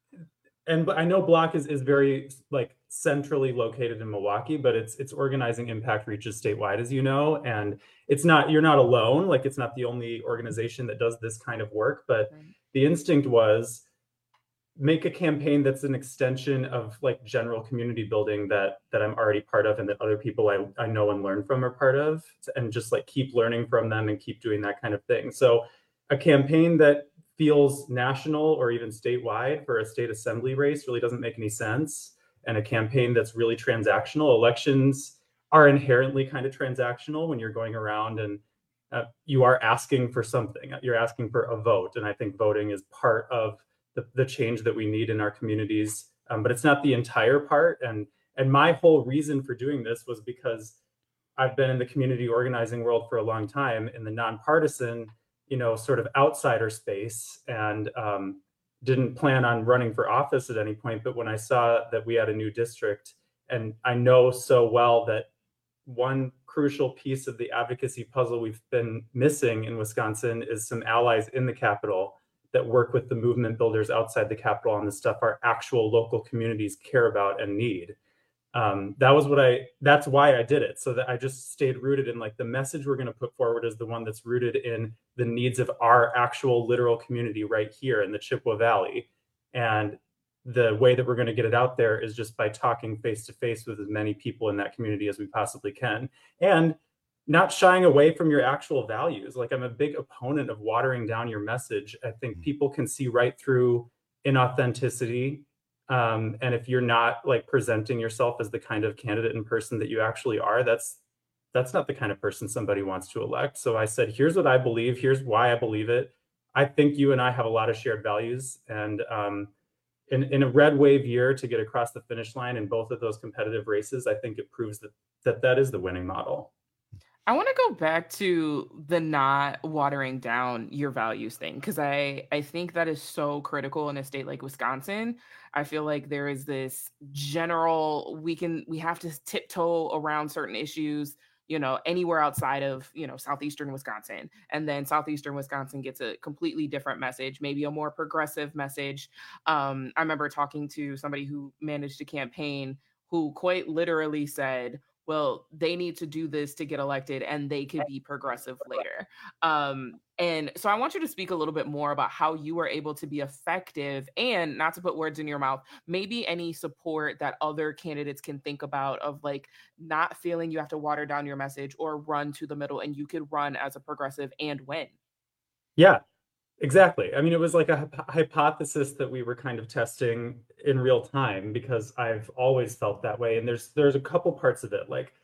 and I know Block is, is very like centrally located in Milwaukee, but its its organizing impact reaches statewide, as you know, and it's not, you're not alone. Like, it's not the only organization that does this kind of work, but right. The instinct was make a campaign that's an extension of like general community building that that I'm already part of and that other people I, I know and learn from are part of, and just like keep learning from them and keep doing that kind of thing. So a campaign that feels national or even statewide for a state assembly race really doesn't make any sense. And a campaign that's really transactional. Elections are inherently kind of transactional when you're going around and uh, you are asking for something. You're asking for a vote. And I think voting is part of the, the change that we need in our communities, um, but it's not the entire part. And, and my whole reason for doing this was because I've been in the community organizing world for a long time in the nonpartisan, you know, sort of outsider space, and um, didn't plan on running for office at any point. But when I saw that we had a new district, and I know so well that one crucial piece of the advocacy puzzle we've been missing in Wisconsin is some allies in the Capitol that work with the movement builders outside the Capitol on the stuff our actual local communities care about and need. Um, that was what I, that's why I did it. So that I just stayed rooted in like the message we're going to put forward is the one that's rooted in the needs of our actual literal community right here in the Chippewa Valley. And the way that we're going to get it out there is just by talking face to face with as many people in that community as we possibly can. And not shying away from your actual values. Like, I'm a big opponent of watering down your message. I think people can see right through inauthenticity. Um, and if you're not like presenting yourself as the kind of candidate and person that you actually are, that's that's not the kind of person somebody wants to elect. So I said, here's what I believe. Here's why I believe it. I think you and I have a lot of shared values. And um, in, in a red wave year to get across the finish line in both of those competitive races, I think it proves that that, that is the winning model. I want to go back to the not watering down your values thing, because I, I think that is so critical in a state like Wisconsin. I feel like there is this general, we can, we have to tiptoe around certain issues, you know, anywhere outside of, you know, Southeastern Wisconsin. And then Southeastern Wisconsin gets a completely different message, maybe a more progressive message. Um, I remember talking to somebody who managed a campaign who quite literally said, well, they need to do this to get elected and they could be progressive later. Um, and so I want you to speak a little bit more about how you were able to be effective, and not to put words in your mouth, maybe any support that other candidates can think about of like not feeling you have to water down your message or run to the middle, and you could run as a progressive and win. Yeah, exactly. I mean, it was like a hy- hypothesis that we were kind of testing in real time, because I've always felt that way. And there's there's a couple parts of it. Like,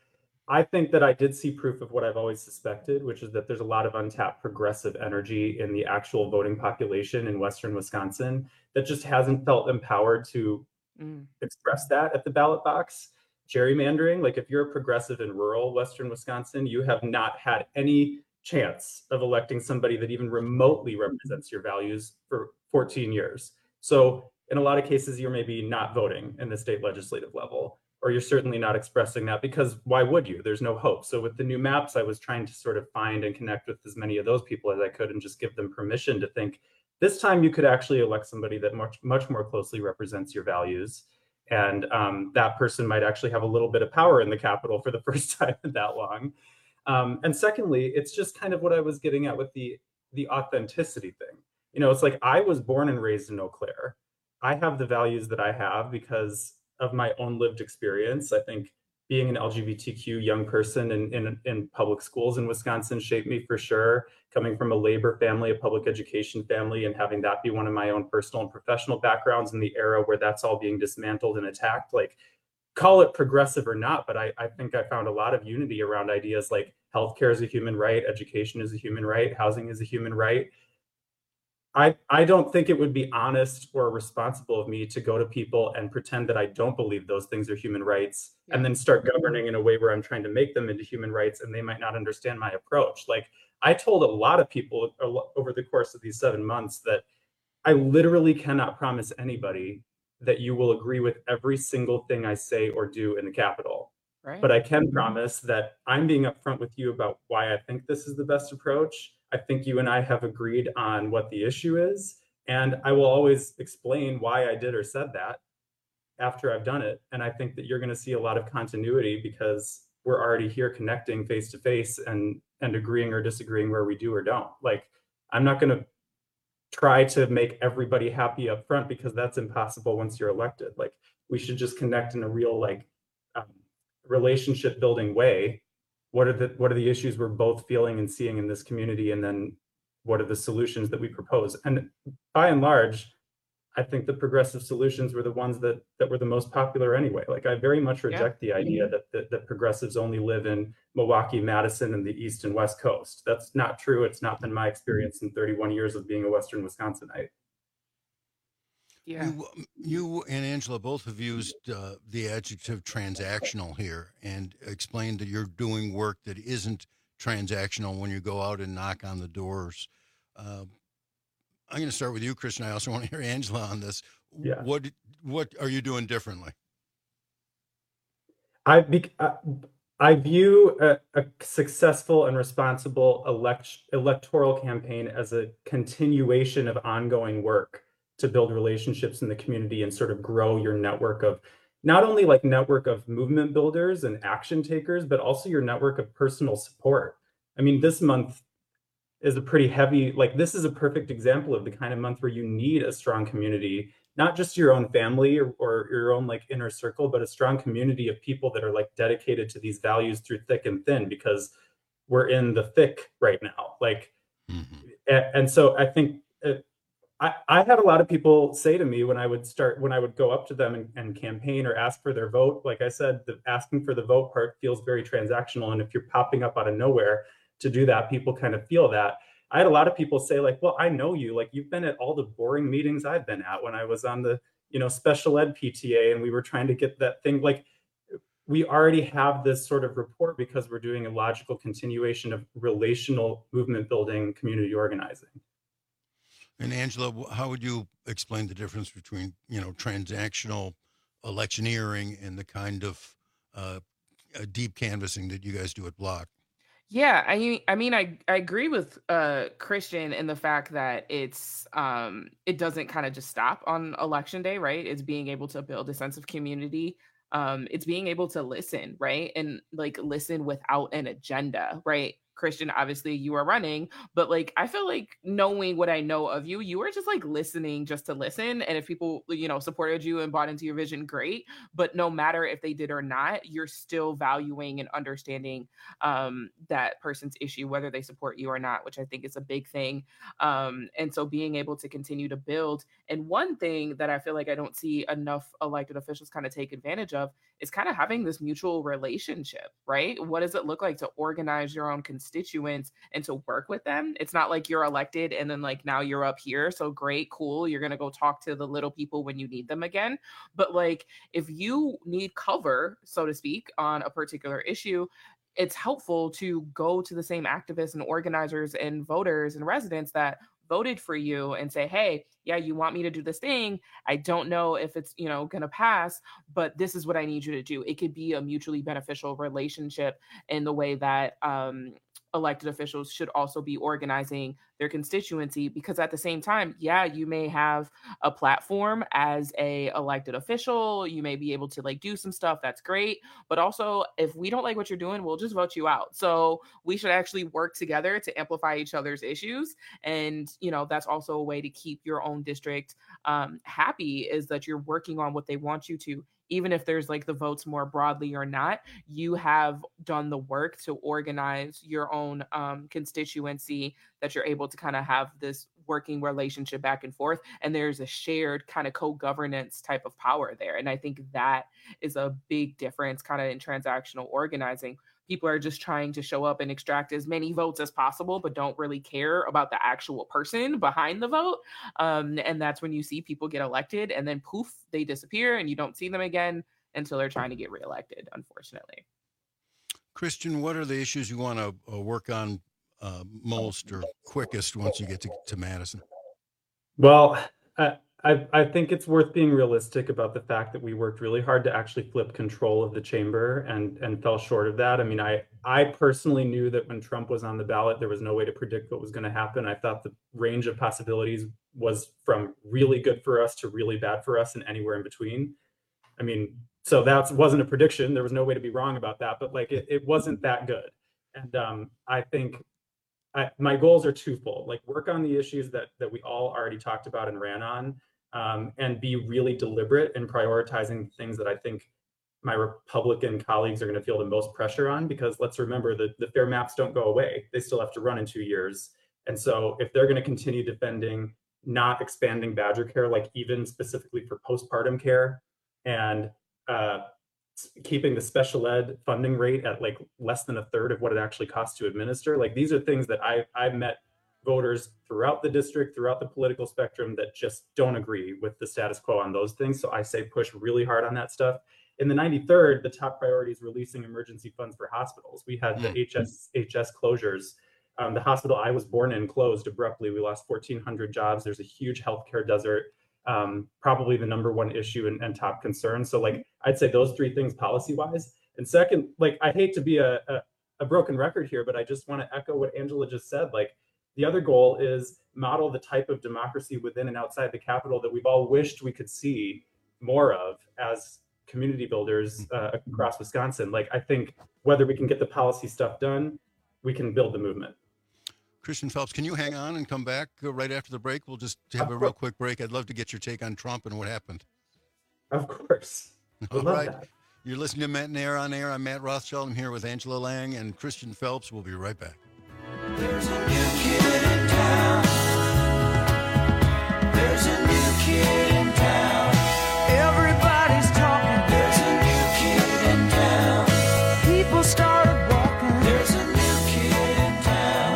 I think that I did see proof of what I've always suspected, which is that there's a lot of untapped progressive energy in the actual voting population in Western Wisconsin that just hasn't felt empowered to mm. express that at the ballot box. Gerrymandering, like if you're a progressive in rural Western Wisconsin, you have not had any chance of electing somebody that even remotely represents your values for fourteen years. So in a lot of cases, you're maybe not voting in the state legislative level, or you're certainly not expressing that, because why would you? There's no hope. So with the new maps, I was trying to sort of find and connect with as many of those people as I could and just give them permission to think this time you could actually elect somebody that much, much more closely represents your values. And um, that person might actually have a little bit of power in the Capitol for the first time in that long. Um, and secondly, it's just kind of what I was getting at with the, the authenticity thing. You know, it's like I was born and raised in Eau Claire. I have the values that I have because of my own lived experience. I think being an L G B T Q young person in, in, in public schools in Wisconsin shaped me for sure. Coming from a labor family, a public education family, and having that be one of my own personal and professional backgrounds in the era where that's all being dismantled and attacked, like call it progressive or not, but I, I think I found a lot of unity around ideas like healthcare is a human right, education is a human right, housing is a human right. I, I don't think it would be honest or responsible of me to go to people and pretend that I don't believe those things are human rights yeah. and then start governing in a way where I'm trying to make them into human rights and they might not understand my approach. Like I told a lot of people over the course of these seven months that I literally cannot promise anybody that you will agree with every single thing I say or do in the Capitol. Right. But I can promise that I'm being upfront with you about why I think this is the best approach. I think you and I have agreed on what the issue is, and I will always explain why I did or said that after I've done it. And I think that you're going to see a lot of continuity because we're already here connecting face to face and and agreeing or disagreeing where we do or don't. Like, I'm not going to try to make everybody happy up front because that's impossible once you're elected. Like, we should just connect in a real like um, relationship building way. What are the what are the issues we're both feeling and seeing in this community, and then what are the solutions that we propose? And by and large, I think the progressive solutions were the ones that that were the most popular anyway. Like I very much reject yeah. the idea that, that that progressives only live in Milwaukee, Madison, and the East and West Coast. That's not true. It's not been my experience in thirty-one years of being a Western Wisconsinite. Yeah. You, you and Angela both have used uh, the adjective transactional here and explained that you're doing work that isn't transactional when you go out and knock on the doors. Uh, I'm going to start with you, Christian. I also want to hear Angela on this. Yeah. What what are you doing differently? I I view a, a successful and responsible elect, electoral campaign as a continuation of ongoing work to build relationships in the community and sort of grow your network of not only like network of movement builders and action takers, but also your network of personal support. I mean, this month is a pretty heavy, like this is a perfect example of the kind of month where you need a strong community, not just your own family or, or your own like inner circle, but a strong community of people that are like dedicated to these values through thick and thin, because we're in the thick right now. Like, mm-hmm. and, and so I think it, I, I had a lot of people say to me when I would start, when I would go up to them and, and campaign or ask for their vote, like I said, the asking for the vote part feels very transactional. And if you're popping up out of nowhere to do that, people kind of feel that. I had a lot of people say like, well, I know you, like you've been at all the boring meetings I've been at when I was on the, you know, special ed P T A and we were trying to get that thing. Like we already have this sort of rapport because we're doing a logical continuation of relational movement building, community organizing. And Angela, how would you explain the difference between, you know, transactional electioneering and the kind of uh, deep canvassing that you guys do at Block? Yeah, I mean, I mean, I, I agree with uh, Christian in the fact that it's um, it doesn't kind of just stop on election day, right? It's being able to build a sense of community. Um, it's being able to listen, right? And like listen without an agenda, right? Christian, obviously you are running, but like, I feel like knowing what I know of you, you were just like listening just to listen. And if people, you know, supported you and bought into your vision, great. But no matter if they did or not, you're still valuing and understanding um, that person's issue, whether they support you or not, which I think is a big thing. Um, and so being able to continue to build. And one thing that I feel like I don't see enough elected officials kind of take advantage of is kind of having this mutual relationship, right? What does it look like to organize your own constituents and to work with them? It's not like you're elected and then like now you're up here. So great, cool. You're going to go talk to the little people when you need them again. But like, if you need cover, so to speak, on a particular issue, it's helpful to go to the same activists and organizers and voters and residents that voted for you and say, hey, yeah, you want me to do this thing. I don't know if it's, you know, going to pass, but this is what I need you to do. It could be a mutually beneficial relationship in the way that um, elected officials should also be organizing their constituency, because at the same time, yeah, you may have a platform as a elected official. You may be able to like do some stuff. That's great. But also, if we don't like what you're doing, we'll just vote you out. So we should actually work together to amplify each other's issues. And, you know, that's also a way to keep your own district um, happy, is that you're working on what they want you to. Even if there's like the votes more broadly or not, you have done the work to organize your own um, constituency, that you're able to kind of have this working relationship back and forth. And there's a shared kind of co-governance type of power there. And I think that is a big difference kind of in transactional organizing. People are just trying to show up and extract as many votes as possible, but don't really care about the actual person behind the vote. Um, and that's when you see people get elected and then poof, they disappear and you don't see them again until they're trying to get reelected, unfortunately. Christian, what are the issues you want to uh, work on uh, most or quickest once you get to, to Madison? Well, uh, I, I think it's worth being realistic about the fact that we worked really hard to actually flip control of the chamber and, and fell short of that. I mean, I, I personally knew that when Trump was on the ballot, there was no way to predict what was going to happen. I thought the range of possibilities was from really good for us to really bad for us and anywhere in between. I mean, so that wasn't a prediction. There was no way to be wrong about that, but like it, it wasn't that good. And um, I think I, my goals are twofold, like work on the issues that that we all already talked about and ran on. Um, and be really deliberate in prioritizing things that I think my Republican colleagues are going to feel the most pressure on, because let's remember that the fair maps don't go away. They still have to run in two years. And so if they're going to continue defending not expanding Badger Care, like even specifically for postpartum care, and uh, keeping the special ed funding rate at like less than a third of what it actually costs to administer, like these are things that I, I've met voters throughout the district, throughout the political spectrum that just don't agree with the status quo on those things. So I say push really hard on that stuff. In the ninety-third, the top priority is releasing emergency funds for hospitals. We had the mm-hmm. H S H S closures. Um, the hospital I was born in closed abruptly. We lost fourteen hundred jobs. There's a huge healthcare desert, um, probably the number one issue and, and top concern. So like, I'd say those three things policy-wise. And second, like, I hate to be a, a, a broken record here, but I just want to echo what Angela just said. Like, the other goal is model the type of democracy within and outside the Capitol that we've all wished we could see more of as community builders uh, across Wisconsin. Like, I think whether we can get the policy stuff done, we can build the movement. Christian Phelps, can you hang on and come back uh, right after the break? We'll just have a real quick break. I'd love to get your take on Trump and what happened. Of course. All right. That. You're listening to Matt and Air on Air. I'm Matt Rothschild. I'm here with Angela Lang and Christian Phelps. We'll be right back. There's a new kid in town. There's a new kid in town. Everybody's talking. There's a new kid in town. People started walking. There's a new kid in town.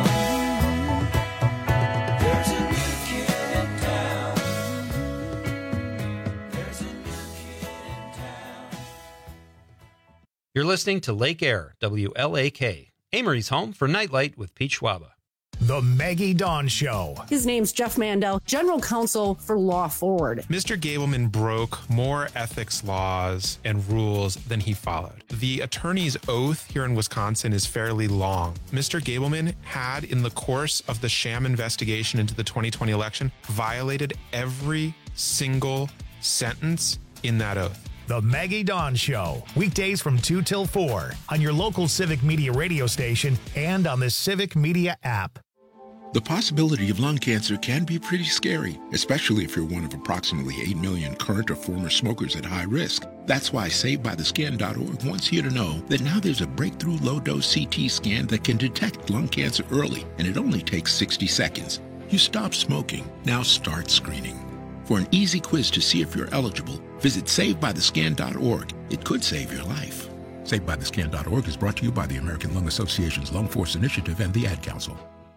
There's a new kid in town. There's a new kid in town. You're listening to Lake Air, W L A K. Amory's home for Nightlight with Pete Schwaba. The Maggie Dawn Show. His name's Jeff Mandel, General Counsel for Law Forward. Mister Gableman broke more ethics laws and rules than he followed. The attorney's oath here in Wisconsin is fairly long. Mister Gableman had, in the course of the sham investigation into the twenty twenty election, violated every single sentence in that oath. The Maggie Dawn Show, weekdays from two till four on your local Civic Media radio station and on the Civic Media app. The possibility of lung cancer can be pretty scary, especially if you're one of approximately eight million current or former smokers at high risk. That's why Saved By The Scan dot org wants you to know that now there's a breakthrough low-dose C T scan that can detect lung cancer early, and it only takes sixty seconds. You stop smoking, now start screening. For an easy quiz to see if you're eligible, visit Saved By The Scan dot org. It could save your life. Saved By The Scan dot org is brought to you by the American Lung Association's Lung Force Initiative and the Ad Council.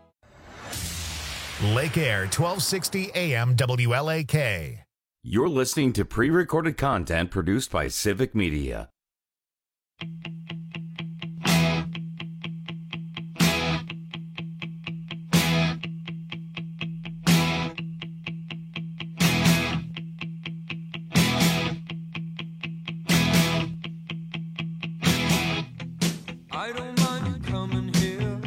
Lake Air, twelve sixty A M W L A K. You're listening to pre-recorded content produced by Civic Media. I don't mind you coming here,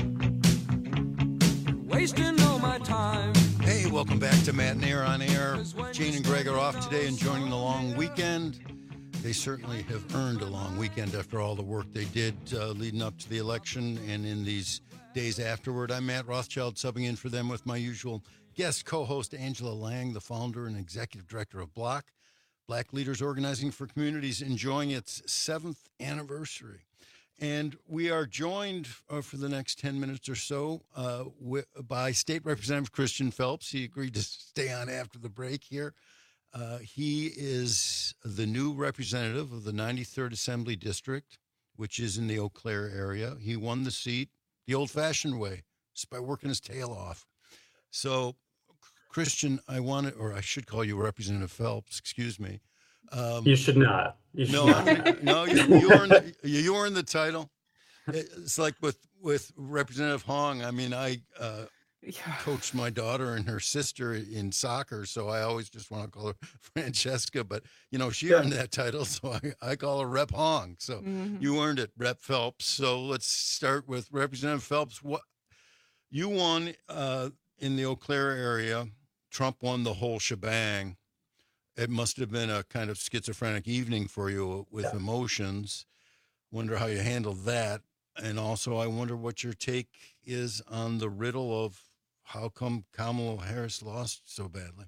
wasting all my time. Hey, welcome back to Matt and Air on Air. Gene and Greg are off today enjoying the long weekend. They certainly have earned a long weekend after all the work they did uh, leading up to the election and in these days afterward. I'm Matt Rothschild, subbing in for them with my usual guest co-host Angela Lang, the founder and executive director of Block, Black Leaders Organizing for Communities, enjoying its seventh anniversary. And we are joined uh, for the next ten minutes or so uh, with, by State Representative Christian Phelps. He agreed to stay on after the break here. Uh, he is the new representative of the ninety-third Assembly District, which is in the Eau Claire area. He won the seat the old-fashioned way, just by working his tail off. So, Christian, I want to, or I should call you Representative Phelps, excuse me. Um, you should not. You should no, not. no, you, you earned the, you earned the title. It's like with with Representative Hong. I mean, I uh, yeah. coached my daughter and her sister in soccer, so I always just want to call her Francesca. But you know, she yeah. earned that title, so I, I call her Rep Hong. So mm-hmm. you earned it, Rep Phelps. So let's start with Representative Phelps. What you won uh, in the Eau Claire area? Trump won the whole shebang. It must have been a kind of schizophrenic evening for you with yeah. emotions. Wonder how you handled that. And also, I wonder what your take is on the riddle of how come Kamala Harris lost so badly.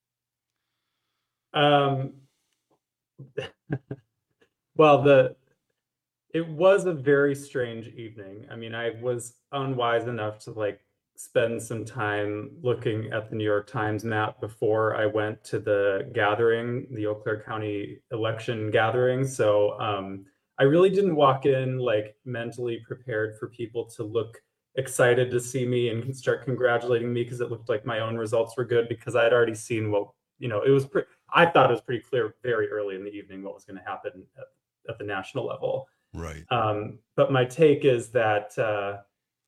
Um, well, the it was a very strange evening. I mean, I was unwise enough to like spend some time looking at the New York Times map before I went to the gathering, the Eau Claire County election gathering. So um, I really didn't walk in like mentally prepared for people to look excited to see me and start congratulating me because it looked like my own results were good, because I had already seen what, you know, it was pretty, I thought it was pretty clear very early in the evening what was going to happen at, at the national level. Right. Um, but my take is that uh,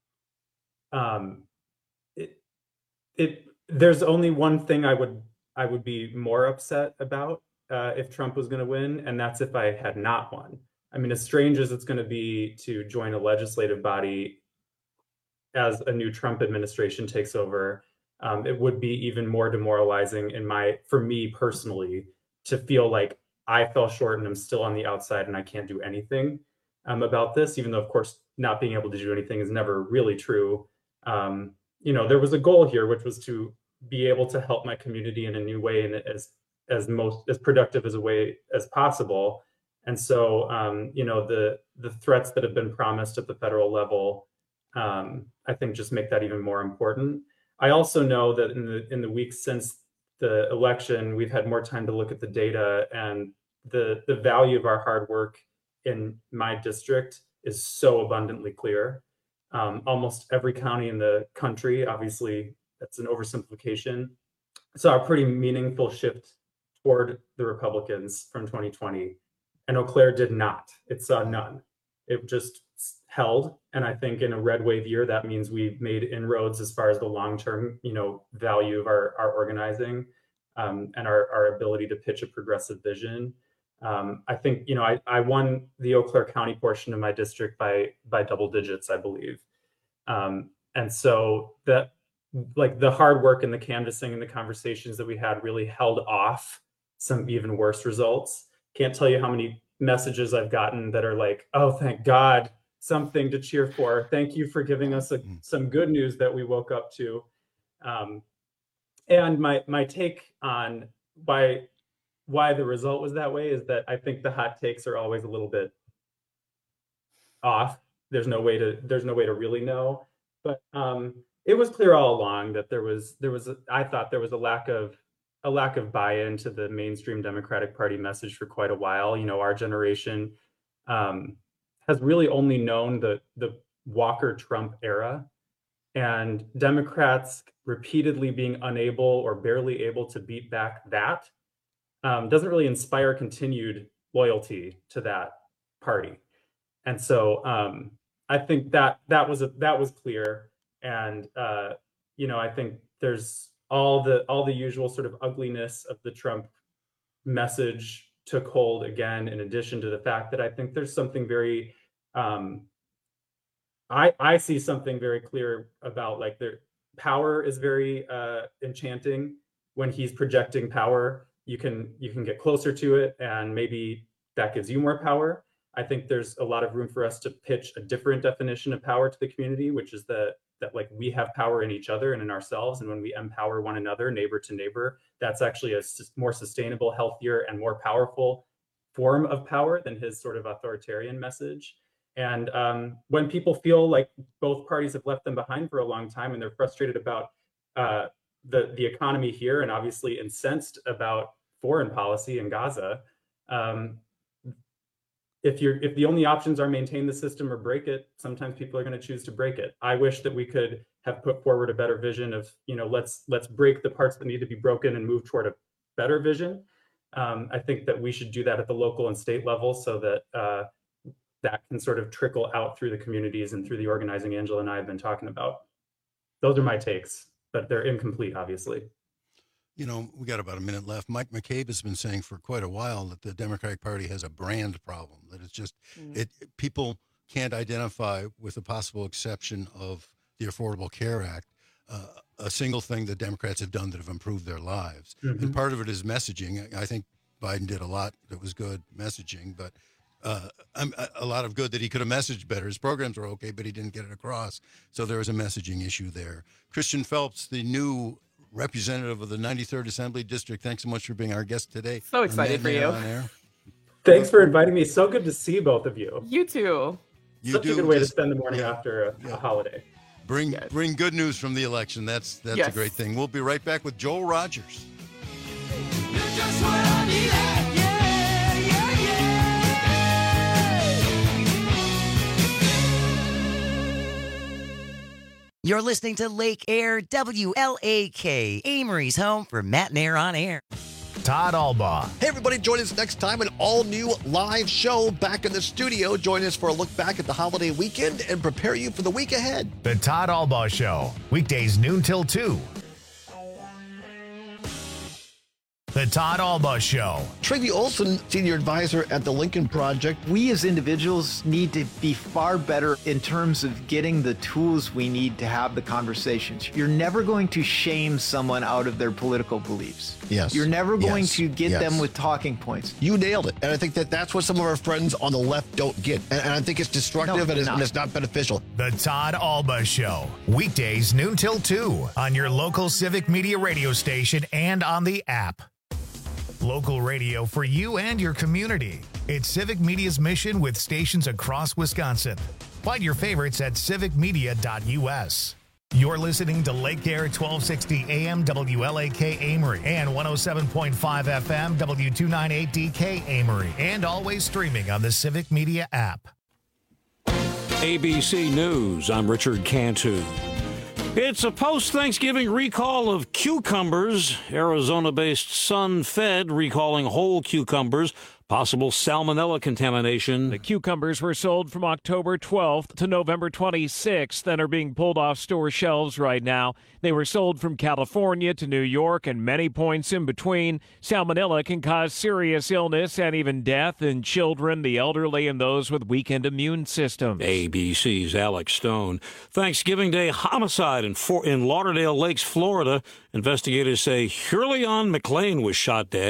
um, It, it there's only one thing I would I would be more upset about uh, if Trump was going to win, and that's if I had not won. I mean, as strange as it's going to be to join a legislative body as a new Trump administration takes over, um, it would be even more demoralizing in my for me personally to feel like I fell short and I'm still on the outside and I can't do anything um, about this, even though, of course, not being able to do anything is never really true. Um, you know, there was a goal here, which was to be able to help my community in a new way and as as most as productive as a way as possible. And so, um, you know, the the threats that have been promised at the federal level, um, I think, just make that even more important. I also know that in the in the weeks since the election, we've had more time to look at the data, and the the value of our hard work in my district is so abundantly clear. Um, almost every county in the country, obviously that's an oversimplification, saw a pretty meaningful shift toward the Republicans from twenty twenty. And Eau Claire did not. It saw none. It just held. And I think in a red wave year, that means we made inroads as far as the long-term, you know, value of our, our organizing um, and our, our ability to pitch a progressive vision. Um, I think, you know, I, I won the Eau Claire County portion of my district by by double digits, I believe. Um, and so that, like, the hard work and the canvassing and the conversations that we had really held off some even worse results. can't tell you how many messages I've gotten that are like, oh, thank God, something to cheer for. Thank you for giving us a, some good news that we woke up to. Um, and my my take on why why the result was that way is that I think the hot takes are always a little bit off. There's no way to there's no way to really know. But um, it was clear all along that there was there was a, I thought there was a lack of a lack of buy-in to the mainstream Democratic Party message for quite a while. You know, our generation um, has really only known the the Walker-Trump era, and Democrats repeatedly being unable or barely able to beat back that um, doesn't really inspire continued loyalty to that party. And so um, I think that that was a, that was clear. And uh, you know, I think there's all the all the usual sort of ugliness of the Trump message took hold again, in addition to the fact that I think there's something very um, I I see something very clear about, like, their power is very uh, enchanting. When he's projecting power, you can you can get closer to it, and maybe that gives you more power. I think there's a lot of room for us to pitch a different definition of power to the community, which is that that like we have power in each other and in ourselves, and when we empower one another, neighbor to neighbor, that's actually a s- more sustainable, healthier, and more powerful form of power than his sort of authoritarian message. And um, when people feel like both parties have left them behind for a long time, and they're frustrated about uh, the the economy here, and obviously incensed about foreign policy in Gaza, um, if you're if the only options are maintain the system or break it, sometimes people are going to choose to break it. I wish that we could have put forward a better vision of, you know, let's let's break the parts that need to be broken and move toward a better vision. Um, I think that we should do that at the local and state level, so that uh, that can sort of trickle out through the communities and through the organizing Angela and I have been talking about. Those are my takes, but they're incomplete, obviously. You know, we got about a minute left. Mike McCabe has been saying for quite a while that the Democratic Party has a brand problem, that it's just, mm. it people can't identify, with the possible exception of the Affordable Care Act, uh, a single thing that Democrats have done that have improved their lives. Mm-hmm. And part of it is messaging. I think Biden did a lot that was good messaging, but uh, a lot of good that he could have messaged better. His programs were okay, but he didn't get it across. So there was a messaging issue there. Christian Phelps, the new representative of the ninety-third Assembly District, thanks so much for being our guest today. So excited for you. Thanks for inviting me. So good to see both of you. You too. You Such do a good way just, to spend the morning yeah, after a, yeah. a holiday. Bring yes. bring good news from the election. That's that's yes. a great thing. We'll be right back with Joel Rogers. You're listening to Lake Air, W L A K, Amory's home for Matt and Air on Air. Todd Albaugh. Hey, everybody, join us next time, an all-new live show back in the studio. Join us for a look back at the holiday weekend and prepare you for the week ahead. The Todd Albaugh Show, weekdays noon till two. The Todd Albaugh Show. Tracy Olson, senior advisor at the Lincoln Project. We as individuals need to be far better in terms of getting the tools we need to have the conversations. You're never going to shame someone out of their political beliefs. Yes. You're never going yes. to get yes. them with talking points. You nailed it. And I think that that's what some of our friends on the left don't get. And, and I think it's destructive no, and, it's, and it's not beneficial. The Todd Albaugh Show, weekdays noon till two on your local Civic Media radio station and on the app. Local radio for you and your community. It's Civic Media's mission with stations across Wisconsin. Find your favorites at civic media dot u s. You're listening to Lake Air twelve sixty A M W L A K Amory and one oh seven point five F M W two ninety-eight D K Amory, and always streaming on the Civic Media app. A B C News, I'm Richard Cantu. It's a post-Thanksgiving recall of cucumbers. Arizona-based Sun-Fed recalling whole cucumbers. Possible salmonella contamination. The cucumbers were sold from October twelfth to November twenty-sixth and are being pulled off store shelves right now. They were sold from California to New York and many points in between. Salmonella can cause serious illness and even death in children, the elderly, and those with weakened immune systems. A B C's Alex Stone. Thanksgiving Day homicide in, For- in Lauderdale Lakes, Florida. Investigators say Hurleon McLean was shot dead.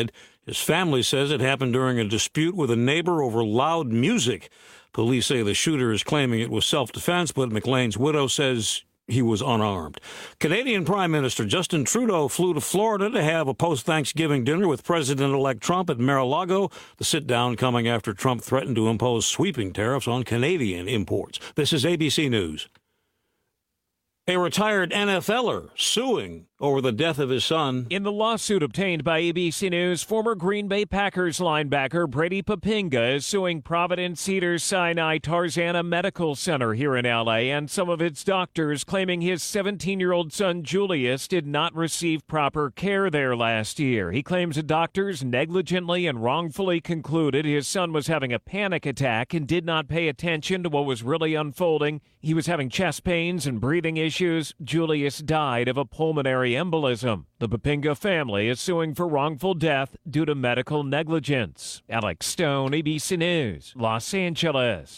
His family says it happened during a dispute with a neighbor over loud music. Police say the shooter is claiming it was self-defense, but McLean's widow says he was unarmed. Canadian Prime Minister Justin Trudeau flew to Florida to have a post-Thanksgiving dinner with President-elect Trump at Mar-a-Lago. The sit-down coming after Trump threatened to impose sweeping tariffs on Canadian imports. This is A B C News. A retired N F L er suing over the death of his son. In the lawsuit obtained by A B C News, former Green Bay Packers linebacker Brady Papinga is suing Providence Cedars-Sinai Tarzana Medical Center here in L A and some of its doctors, claiming his seventeen-year-old son Julius did not receive proper care there last year. He claims the doctors negligently and wrongfully concluded his son was having a panic attack and did not pay attention to what was really unfolding. He was having chest pains and breathing issues. Julius died of a pulmonary embolism. The Papinga family is suing for wrongful death due to medical negligence. Alex Stone, A B C News, Los Angeles.